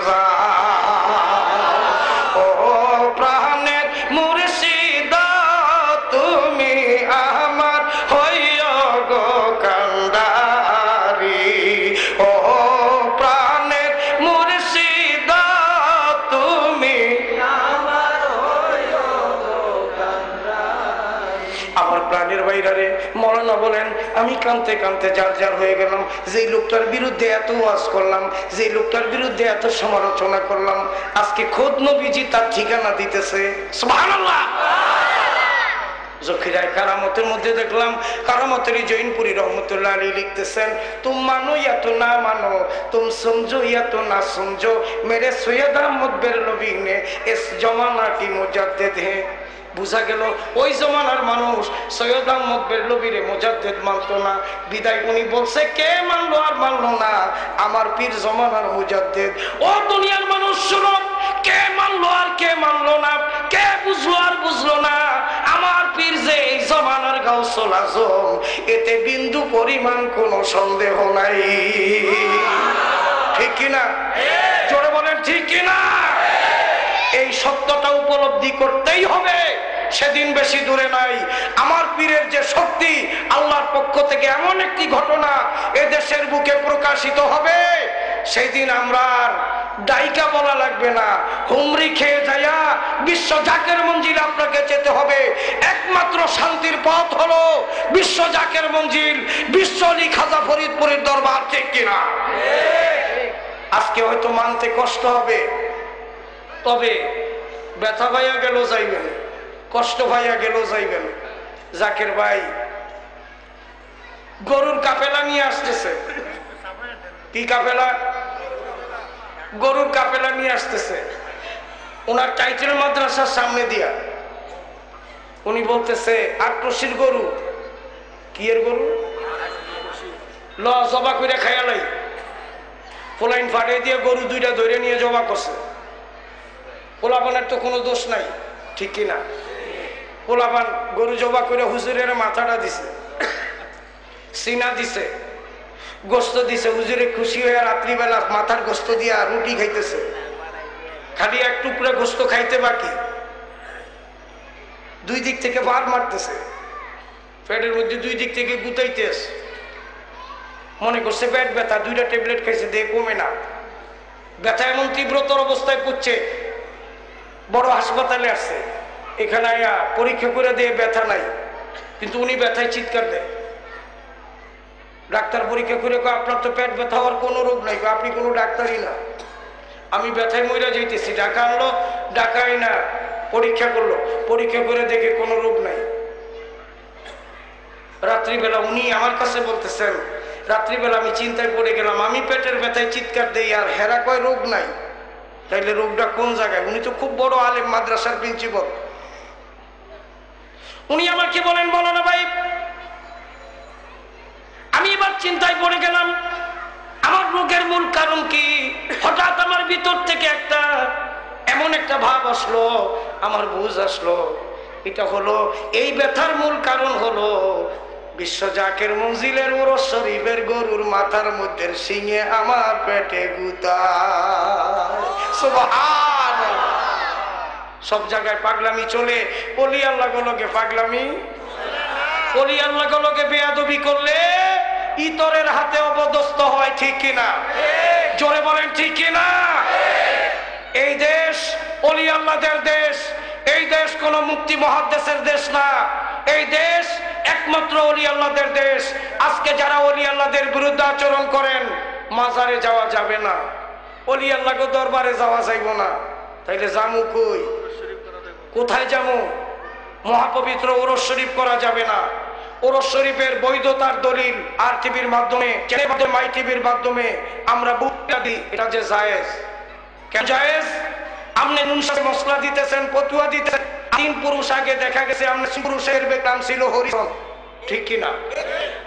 যাও। ও প্রাণের মুর্শিদা তুমি আমার হইয়া গো কান্ডারি। ও প্রাণের মুর্শিদা তুমি আমার হইয়া গো কান্ডারি। আমার প্রাণের বাইরে মৌলানা বলেন, আমি কানতে কানতে যার যার হয়ে গেলাম। যে লোকটার বিরুদ্ধে এত ওয়াজ করলাম, যে লোকটার বিরুদ্ধে এত সমালোচনা করলাম, আজকে খোদ নবীজি তার ঠিকানা দিতেছে, সুবহানাল্লাহ। জখিরায় কারামতের মধ্যে দেখলাম, কারামতের জৈনপুরি রহমতুল্লাহ আলী লিখতেছেন, তুম মানো ইয়া তো না মানো, তুম সমঝো ইয়া তো না সমঝো, মেরে সৈয়দ আহমদ বেরলভী নে ইস জমানা কি মুজাদ্দিদ হ্যাঁ। বুঝা গেল ওই জমানার মানুষ সৈয়দ আহমদ বেরলভীরে মুজাদ্দিদ মানতো না, বিদায় উনি বলছে কে মানলো আর মানলো না, আমার পীর জমানার মুজাদ্দিদ। ও দুনিয়ার মানুষ শুনো, কে মানলো আর কে মানলো না, কে বুঝলো আর বুঝলো না, আমার পীর যে এই জমানার গাউসুল আজম, এতে বিন্দু পরিমাণ কোনো সন্দেহ নাই। ঠিক কিনা? জোরে বলেন ঠিক কিনা? এই সত্যটা উপলব্ধি করতেই হবে। সেদিন বেশি দূরে নাই, আমার পীরের যে শক্তি, আল্লাহর পক্ষ থেকে এমন একটি ঘটনা এ দেশের বুকে প্রকাশিত হবে, সেই দিন আমরা আর ডাইকা বলা লাগবে না, হুমরি খেয়ে যাইয়া বিশ্ব জাকের মঞ্জিল আপনাকে যেতে হবে। একমাত্র শান্তির পথ হলো বিশ্ব জাকের মঞ্জিল, বিশ্ব আলী খাজা ফরিদপুরের দরবার। ঠিক কিনা? আজকে হয়তো মানতে কষ্ট হবে, তবে ব্যথা ভাইয়া গেল যাইবেন, কষ্ট ভাইয়া গেল যাইবেন। জাকের ভাই গরুর কাফেলা নিয়ে আসতেছে। কি কাফেলা? গরুর কাফেলা নিয়ে আসতেছে ওনার টাইটেল মাদ্রাসার সামনে দিয়া। উনি বলতেছে আটরশির গরু। কি এর গরু? ল জবা করে খায়ালাই। পোলাইন ফাটে দিয়ে গরু দুইটা ধরে নিয়ে জবা করছে। পোলাপানের তো কোনো দোষ নাই, ঠিক কিনা? পোলাপান গরু জবা করে হুজুরের মাথাটা দিছে, সিনা দিছে, গোস্ত দিছে। হুজুরে খুশি হয়ে রাত্রিবেলা মাথার গোস্ত দিয়া রুটি খাইতেছে, খালি এক টুকরা গোস্ত খাইতে বাকি। দুই দিক থেকে বার মারতেছে, পেটের মধ্যে দুই দিক থেকে গুতাইতেছে। মনে করছে পেট ব্যথা, দুইটা ট্যাবলেট খাইছে, দিয়ে কমে না। ব্যথা এমন তীব্রতর অবস্থায় পড়ছে, বড় হাসপাতালে আসছে। এখানে আয়া পরীক্ষা করে দিয়ে ব্যথা নাই, কিন্তু উনি ব্যথায় চিৎকার দেয়। ডাক্তার পরীক্ষা করে কয় আপনার তো পেট ব্যথা হওয়ার কোনো রোগ নাই, আপনি কোনো ডাক্তারই না, আমি ব্যথায় মইরা যাইতেছি। ডাকা আনলো, ডাকাই না, পরীক্ষা করলো, পরীক্ষা করে দেখে কোনো রোগ নাই। রাত্রিবেলা উনি আমার কাছে বলতেছেন, রাত্রিবেলা আমি চিন্তায় পড়ে গেলাম, আমি পেটের ব্যথায় চিৎকার দেই আর হেরা কয় রোগ নাই, তাইলে রোগটা কোন জায়গায়? উনি তো খুব বড় আলেম, মাদ্রাসার প্রিন্সিপাল। উনি আমাকে বলেন, বলো না ভাই, আমি এবার চিন্তায় পড়ে গেলাম, আমার রোগের মূল কারণ কি? হঠাৎ আমার ভিতর থেকে একটা এমন একটা ভাব আসলো, আমার বুঝ আসলো, এটা হলো এই ব্যথার মূল কারণ হলো বিশ্ব জাকের মঞ্জিলের ওরস শরীফের গরুর মাথার মধ্যে সিংহে আমার পেটে গুতায়। সুবহানাল্লাহ। সব জায়গায় পাগলামি চলে, ওলি আল্লাহ গুলোকে পাগলামি, ওলি আল্লাহ গুলোকে বেয়াদবি করলে ইতরের হাতে অপদস্থ হয়। ঠিক কিনা? জোরে বলেন ঠিক কিনা? এই দেশ ওলি আল্লাহদের দেশ, এই দেশ কোন মুক্তি মুহাদ্দিসের দেশ না, এই দেশ একমাত্র ওলি আল্লাহদের দেশ। আজকে যারা ওলি আল্লাহদের বিরুদ্ধে আচরণ করেন, মাজারে যাওয়া যাবে না, ওলি আল্লাহকে দরবারে যাওয়া যাইব না, তাইলে জামু কই? কোথায় যাবো? মহাপবিত্র ওরস শরীফ করা যাবে না। ওরস শরীফের বৈধতার দলিল আর টিভির মাধ্যমে, মাই টিভির মাধ্যমে আমরা বুকটা দিই, এটা যে জায়েজ। কেন জায়েজ? আপনি নুনসারে মশলা দিতেছেন, পতুয়া দিতেছেন, তিন পুরুষ আগে দেখা গেছে আপনার পুরুষের নাম ছিল হরিজন, ঠিক কিনা?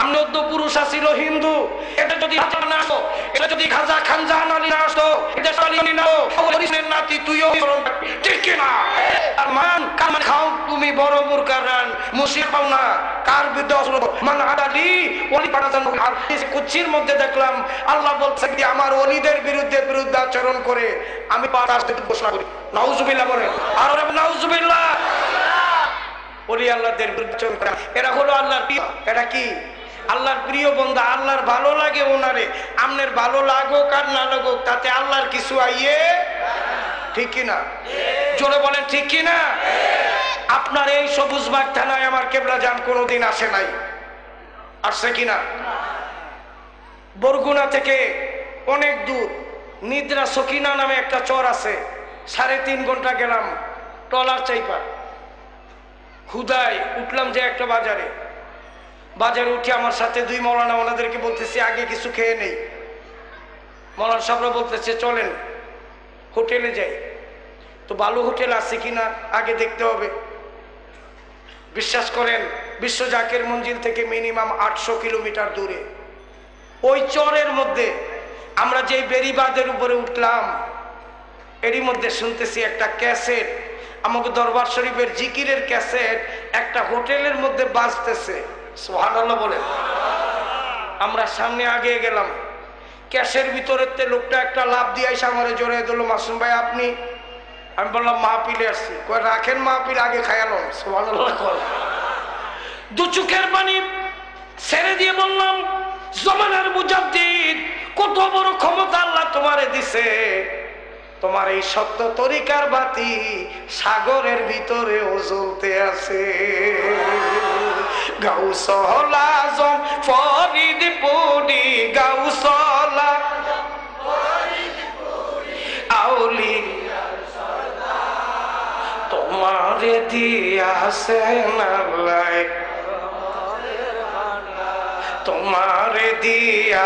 আমি অদ্য পুরুষ আসিল হিন্দু, এটা যদি না আসতো, এটা যদি খাজা খানজাহান আলী না আসতো, এটা সালি না হরিসের নাতি তুইও ঠিক কিনা? আর মান কামান খাও তুমি বড় মুরকার রান মুসির পাও না কার বিরুদ্ধে আসলো মান আদালি ওলি পাঠান। আর কুচ্ছির মধ্যে দেখলাম আল্লাহ বলছে কি আমার ওলিদের বিরুদ্ধে বিরুদ্ধে আচরণ করে আমি পাঁচ ঘোষণা করি। নাউজুবিল্লাহ বলেন আর নাউজুবিল্লাহ। ওলি আল্লাহদের বিরুদ্ধে আচরণ করে এরা হলো আল্লাহর প্রিয়। এটা কি? আল্লাহর প্রিয় বান্দা। আল্লাহর ভালো লাগে ওনারে, আমনের ভালো লাগুক আর না লাগুক তাতে আল্লাহর কিছু আইয়ে ঠিক কিনা? জোরে বলেন ঠিক কিনা? আপনার এই সবুজবাগ থানায় আমার কেবলা জান কোনোদিন আসে নাই, আসছে কিনা? বরগুনা থেকে অনেক দূর নিদ্রা সকিনা নামে একটা চর আছে, সাড়ে তিন ঘন্টা গেলাম টলার চাইপা হুদায় উঠলাম যে একটা বাজারে। বাজারে উঠে আমার সাথে দুই মৌলানা, ওনাদেরকে বলতেছি আগে কিছু খেয়ে নেই। মৌলানা সাহেবরা বলতেছে চলেন হোটেলে যাই। তো ভালো হোটেল আছে কিনা আগে দেখতে হবে। বিশ্বাস করেন বিশ্ব জাকের মঞ্জিল থেকে মিনিমাম আটশো কিলোমিটার দূরে ওই চরের মধ্যে আমরা যেই বেরিবাদের উপরে উঠলাম, এরই মধ্যে শুনতেছি একটা ক্যাসেট, আমাকে দরবার শরীফের জিকিরের ক্যাসেট একটা হোটেলের মধ্যে বাজতেছে। সুবহানাল্লাহ বলেন। আমরা সামনে আগে গেলাম, ক্যাশের ভিতরে লোকটা একটা লাভ দিয়ে এসে আমার জোরে দিল, মাসুম ভাই আপনি? আমি বললাম মাহফিলে আসছি। কয় রাখেন মাহফিল আগে খায়াল। সুবহানাল্লাহ। দু চোখের পানি ছেড়ে দিয়ে বললাম জমানার মুজাদ্দিদ, কত বড় ক্ষমতা আল্লাহ তোমারে দিছে। তোমার এই সত্য তরিকার বাতি সাগরের ভিতরেও জ্বলতে আছে। গাউসুল আজম ফরিদপুরি, গাউসুল আউলি তোমারে দিয়াছেন আল্লাহ, তোমারে দিয়া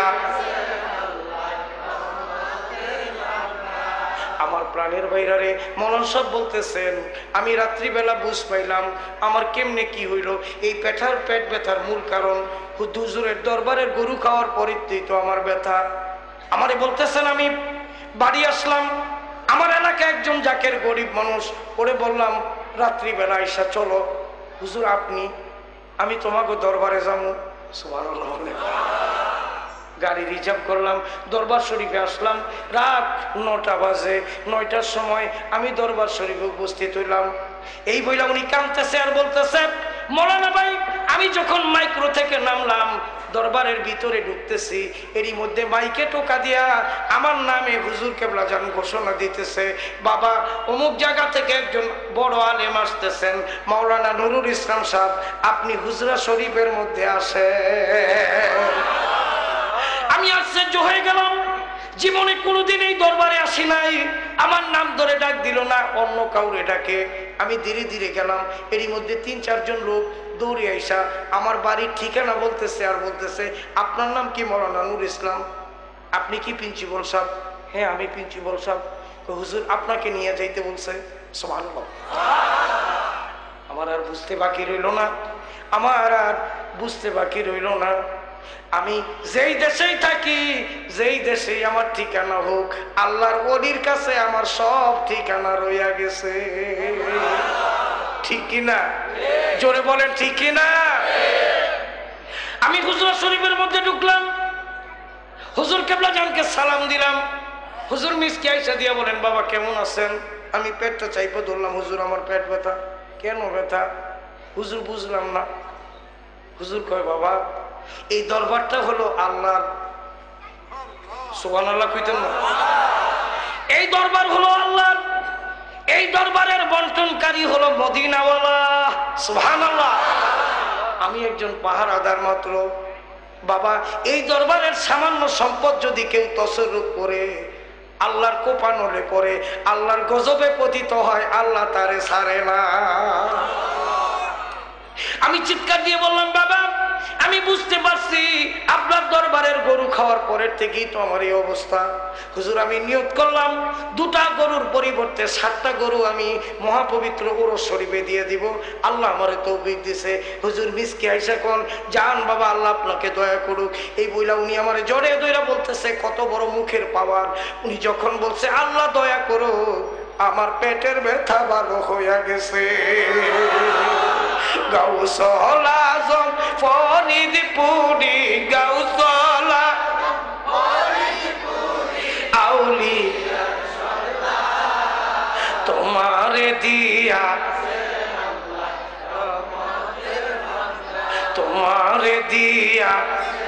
আমার প্রাণের ভাইরারে। মনন সব বলতেছেন আমি রাত্রিবেলা বুঝ পাইলাম আমার কেমনে কি হইল। এই পেটার পেট ব্যথার মূল কারণ হুজুরের দরবারের গরু খাওয়ার পরিত্যই তো আমার ব্যথা। আমারে বলতেছেন আমি বাড়ি আসলাম, আমার এলাকায় একজন জাকের গরিব মানুষ, ওরে বললাম রাত্রিবেলা আইসা চলো হুজুর আপনি, আমি তোমাকে দরবারে যাবো। সুবহানাল্লাহ। গাড়ি রিজার্ভ করলাম, দরবার শরীফে আসলাম। রাত নটা বাজে, নয়টার সময় আমি দরবার শরীফে উপস্থিত হইলাম। এই বইলা উনি কাঁদতেছে আর বলতেছে মৌলানা ভাই আমি যখন মাইক্রো থেকে নামলাম দরবারের ভিতরে ঢুকতেছি, এরই মধ্যে মাইকে টোকা দিয়া আমার নামে হুজুর কেবলা জান ঘোষণা দিতেছে, বাবা অমুক জায়গা থেকে একজন বড় আলেম আসতেছেন, মাওলানা নুরুল ইসলাম সাহেব, আপনি হুজরা শরীফের মধ্যে আসেন। আমি আশ্চর্য হয়ে গেলাম, জীবনে কোনোদিন এই দরবারে আসি নাই। আমার নাম ধরে ডাক দিল না, অন্য কাউরে ডাকে। আমি ধীরে ধীরে গেলাম, এরই মধ্যে তিন চারজন লোক দৌড়ে আইসা আমার বাড়ির ঠিকানা বলতেছে আর বলতেছে আপনার নাম কি? মৌলানা নুরুল ইসলাম। আপনি কি প্রিন্সিপাল সাহেব? হ্যাঁ আমি প্রিন্সিপাল সাহেব। হুজুর আপনাকে নিয়ে যাইতে বলছে। সুবহানাল্লাহ। আমার আর বুঝতে বাকি রইল না, আমার আর বুঝতে বাকি রইল না। আমি যেই দেশেই থাকি, যেই দেশেই আমার ঠিকানা হোক, আল্লাহর ওলির কাছে আমার সব ঠিকানা রইয়া গেছে। ঠিক কিনা? জোরে বলেন ঠিক কিনা? আমি হুজুর শরীফের মধ্যে ঢুকলাম, হুজুর কেবলা জানকে সালাম দিলাম। হুজুর মিসকে আইসা দিয়া বলেন বাবা কেমন আছেন? আমি পেটটা চাইপে ধরলাম, হুজুর আমার পেট ব্যথা। কেন ব্যথা? হুজুর বুঝলাম না। হুজুর কয় বাবা এই দরবারটা হলো আল্লাহর। সুবহানাল্লাহ কইতেন না? এই দরবার হলো আল্লাহর, এই দরবারের বন্টনকারী হলো মদিনাওয়ালা। সুবহানাল্লাহ। আমি একজন পাহারাদার মাত্র। বাবা এই দরবারের সামান্য সম্পদ যদি কেউ তসরুফ করে, আল্লাহর কোপানলে পরে, আল্লাহর গজবে পতিত হয়, আল্লাহ তারে ছাড়ে না। আমি চিৎকার দিয়ে বললাম বাবা আমি বুঝতে পারছি আপনার দরবারের গরু খাওয়ার পরের থেকেই তো আমার এই অবস্থা। হুজুর আমি নিয়ত করলাম দুটা গরুর পরিবর্তে সাতটা গরু আমি মহাপবিত্র ওরস শরীফে দিয়ে দিব। আল্লাহ আমারে তৌফিক দিছে। হুজুর মিসকে আইসা কোন জান বাবা আল্লাহ আপনাকে দয়া করুক, এই বইলা উনি আমারে জড়ে দইরা বলতেছে কত বড় মুখের পাওয়ার। উনি যখন বলছে আল্লাহ দয়া করুক, আমার পেটের ব্যথা ভালো হইয়া গেছে। গাউসুল আজম ফরিদপুরি, গাউসুল আউলি তোমারে দিয়া, তোমারে দিয়া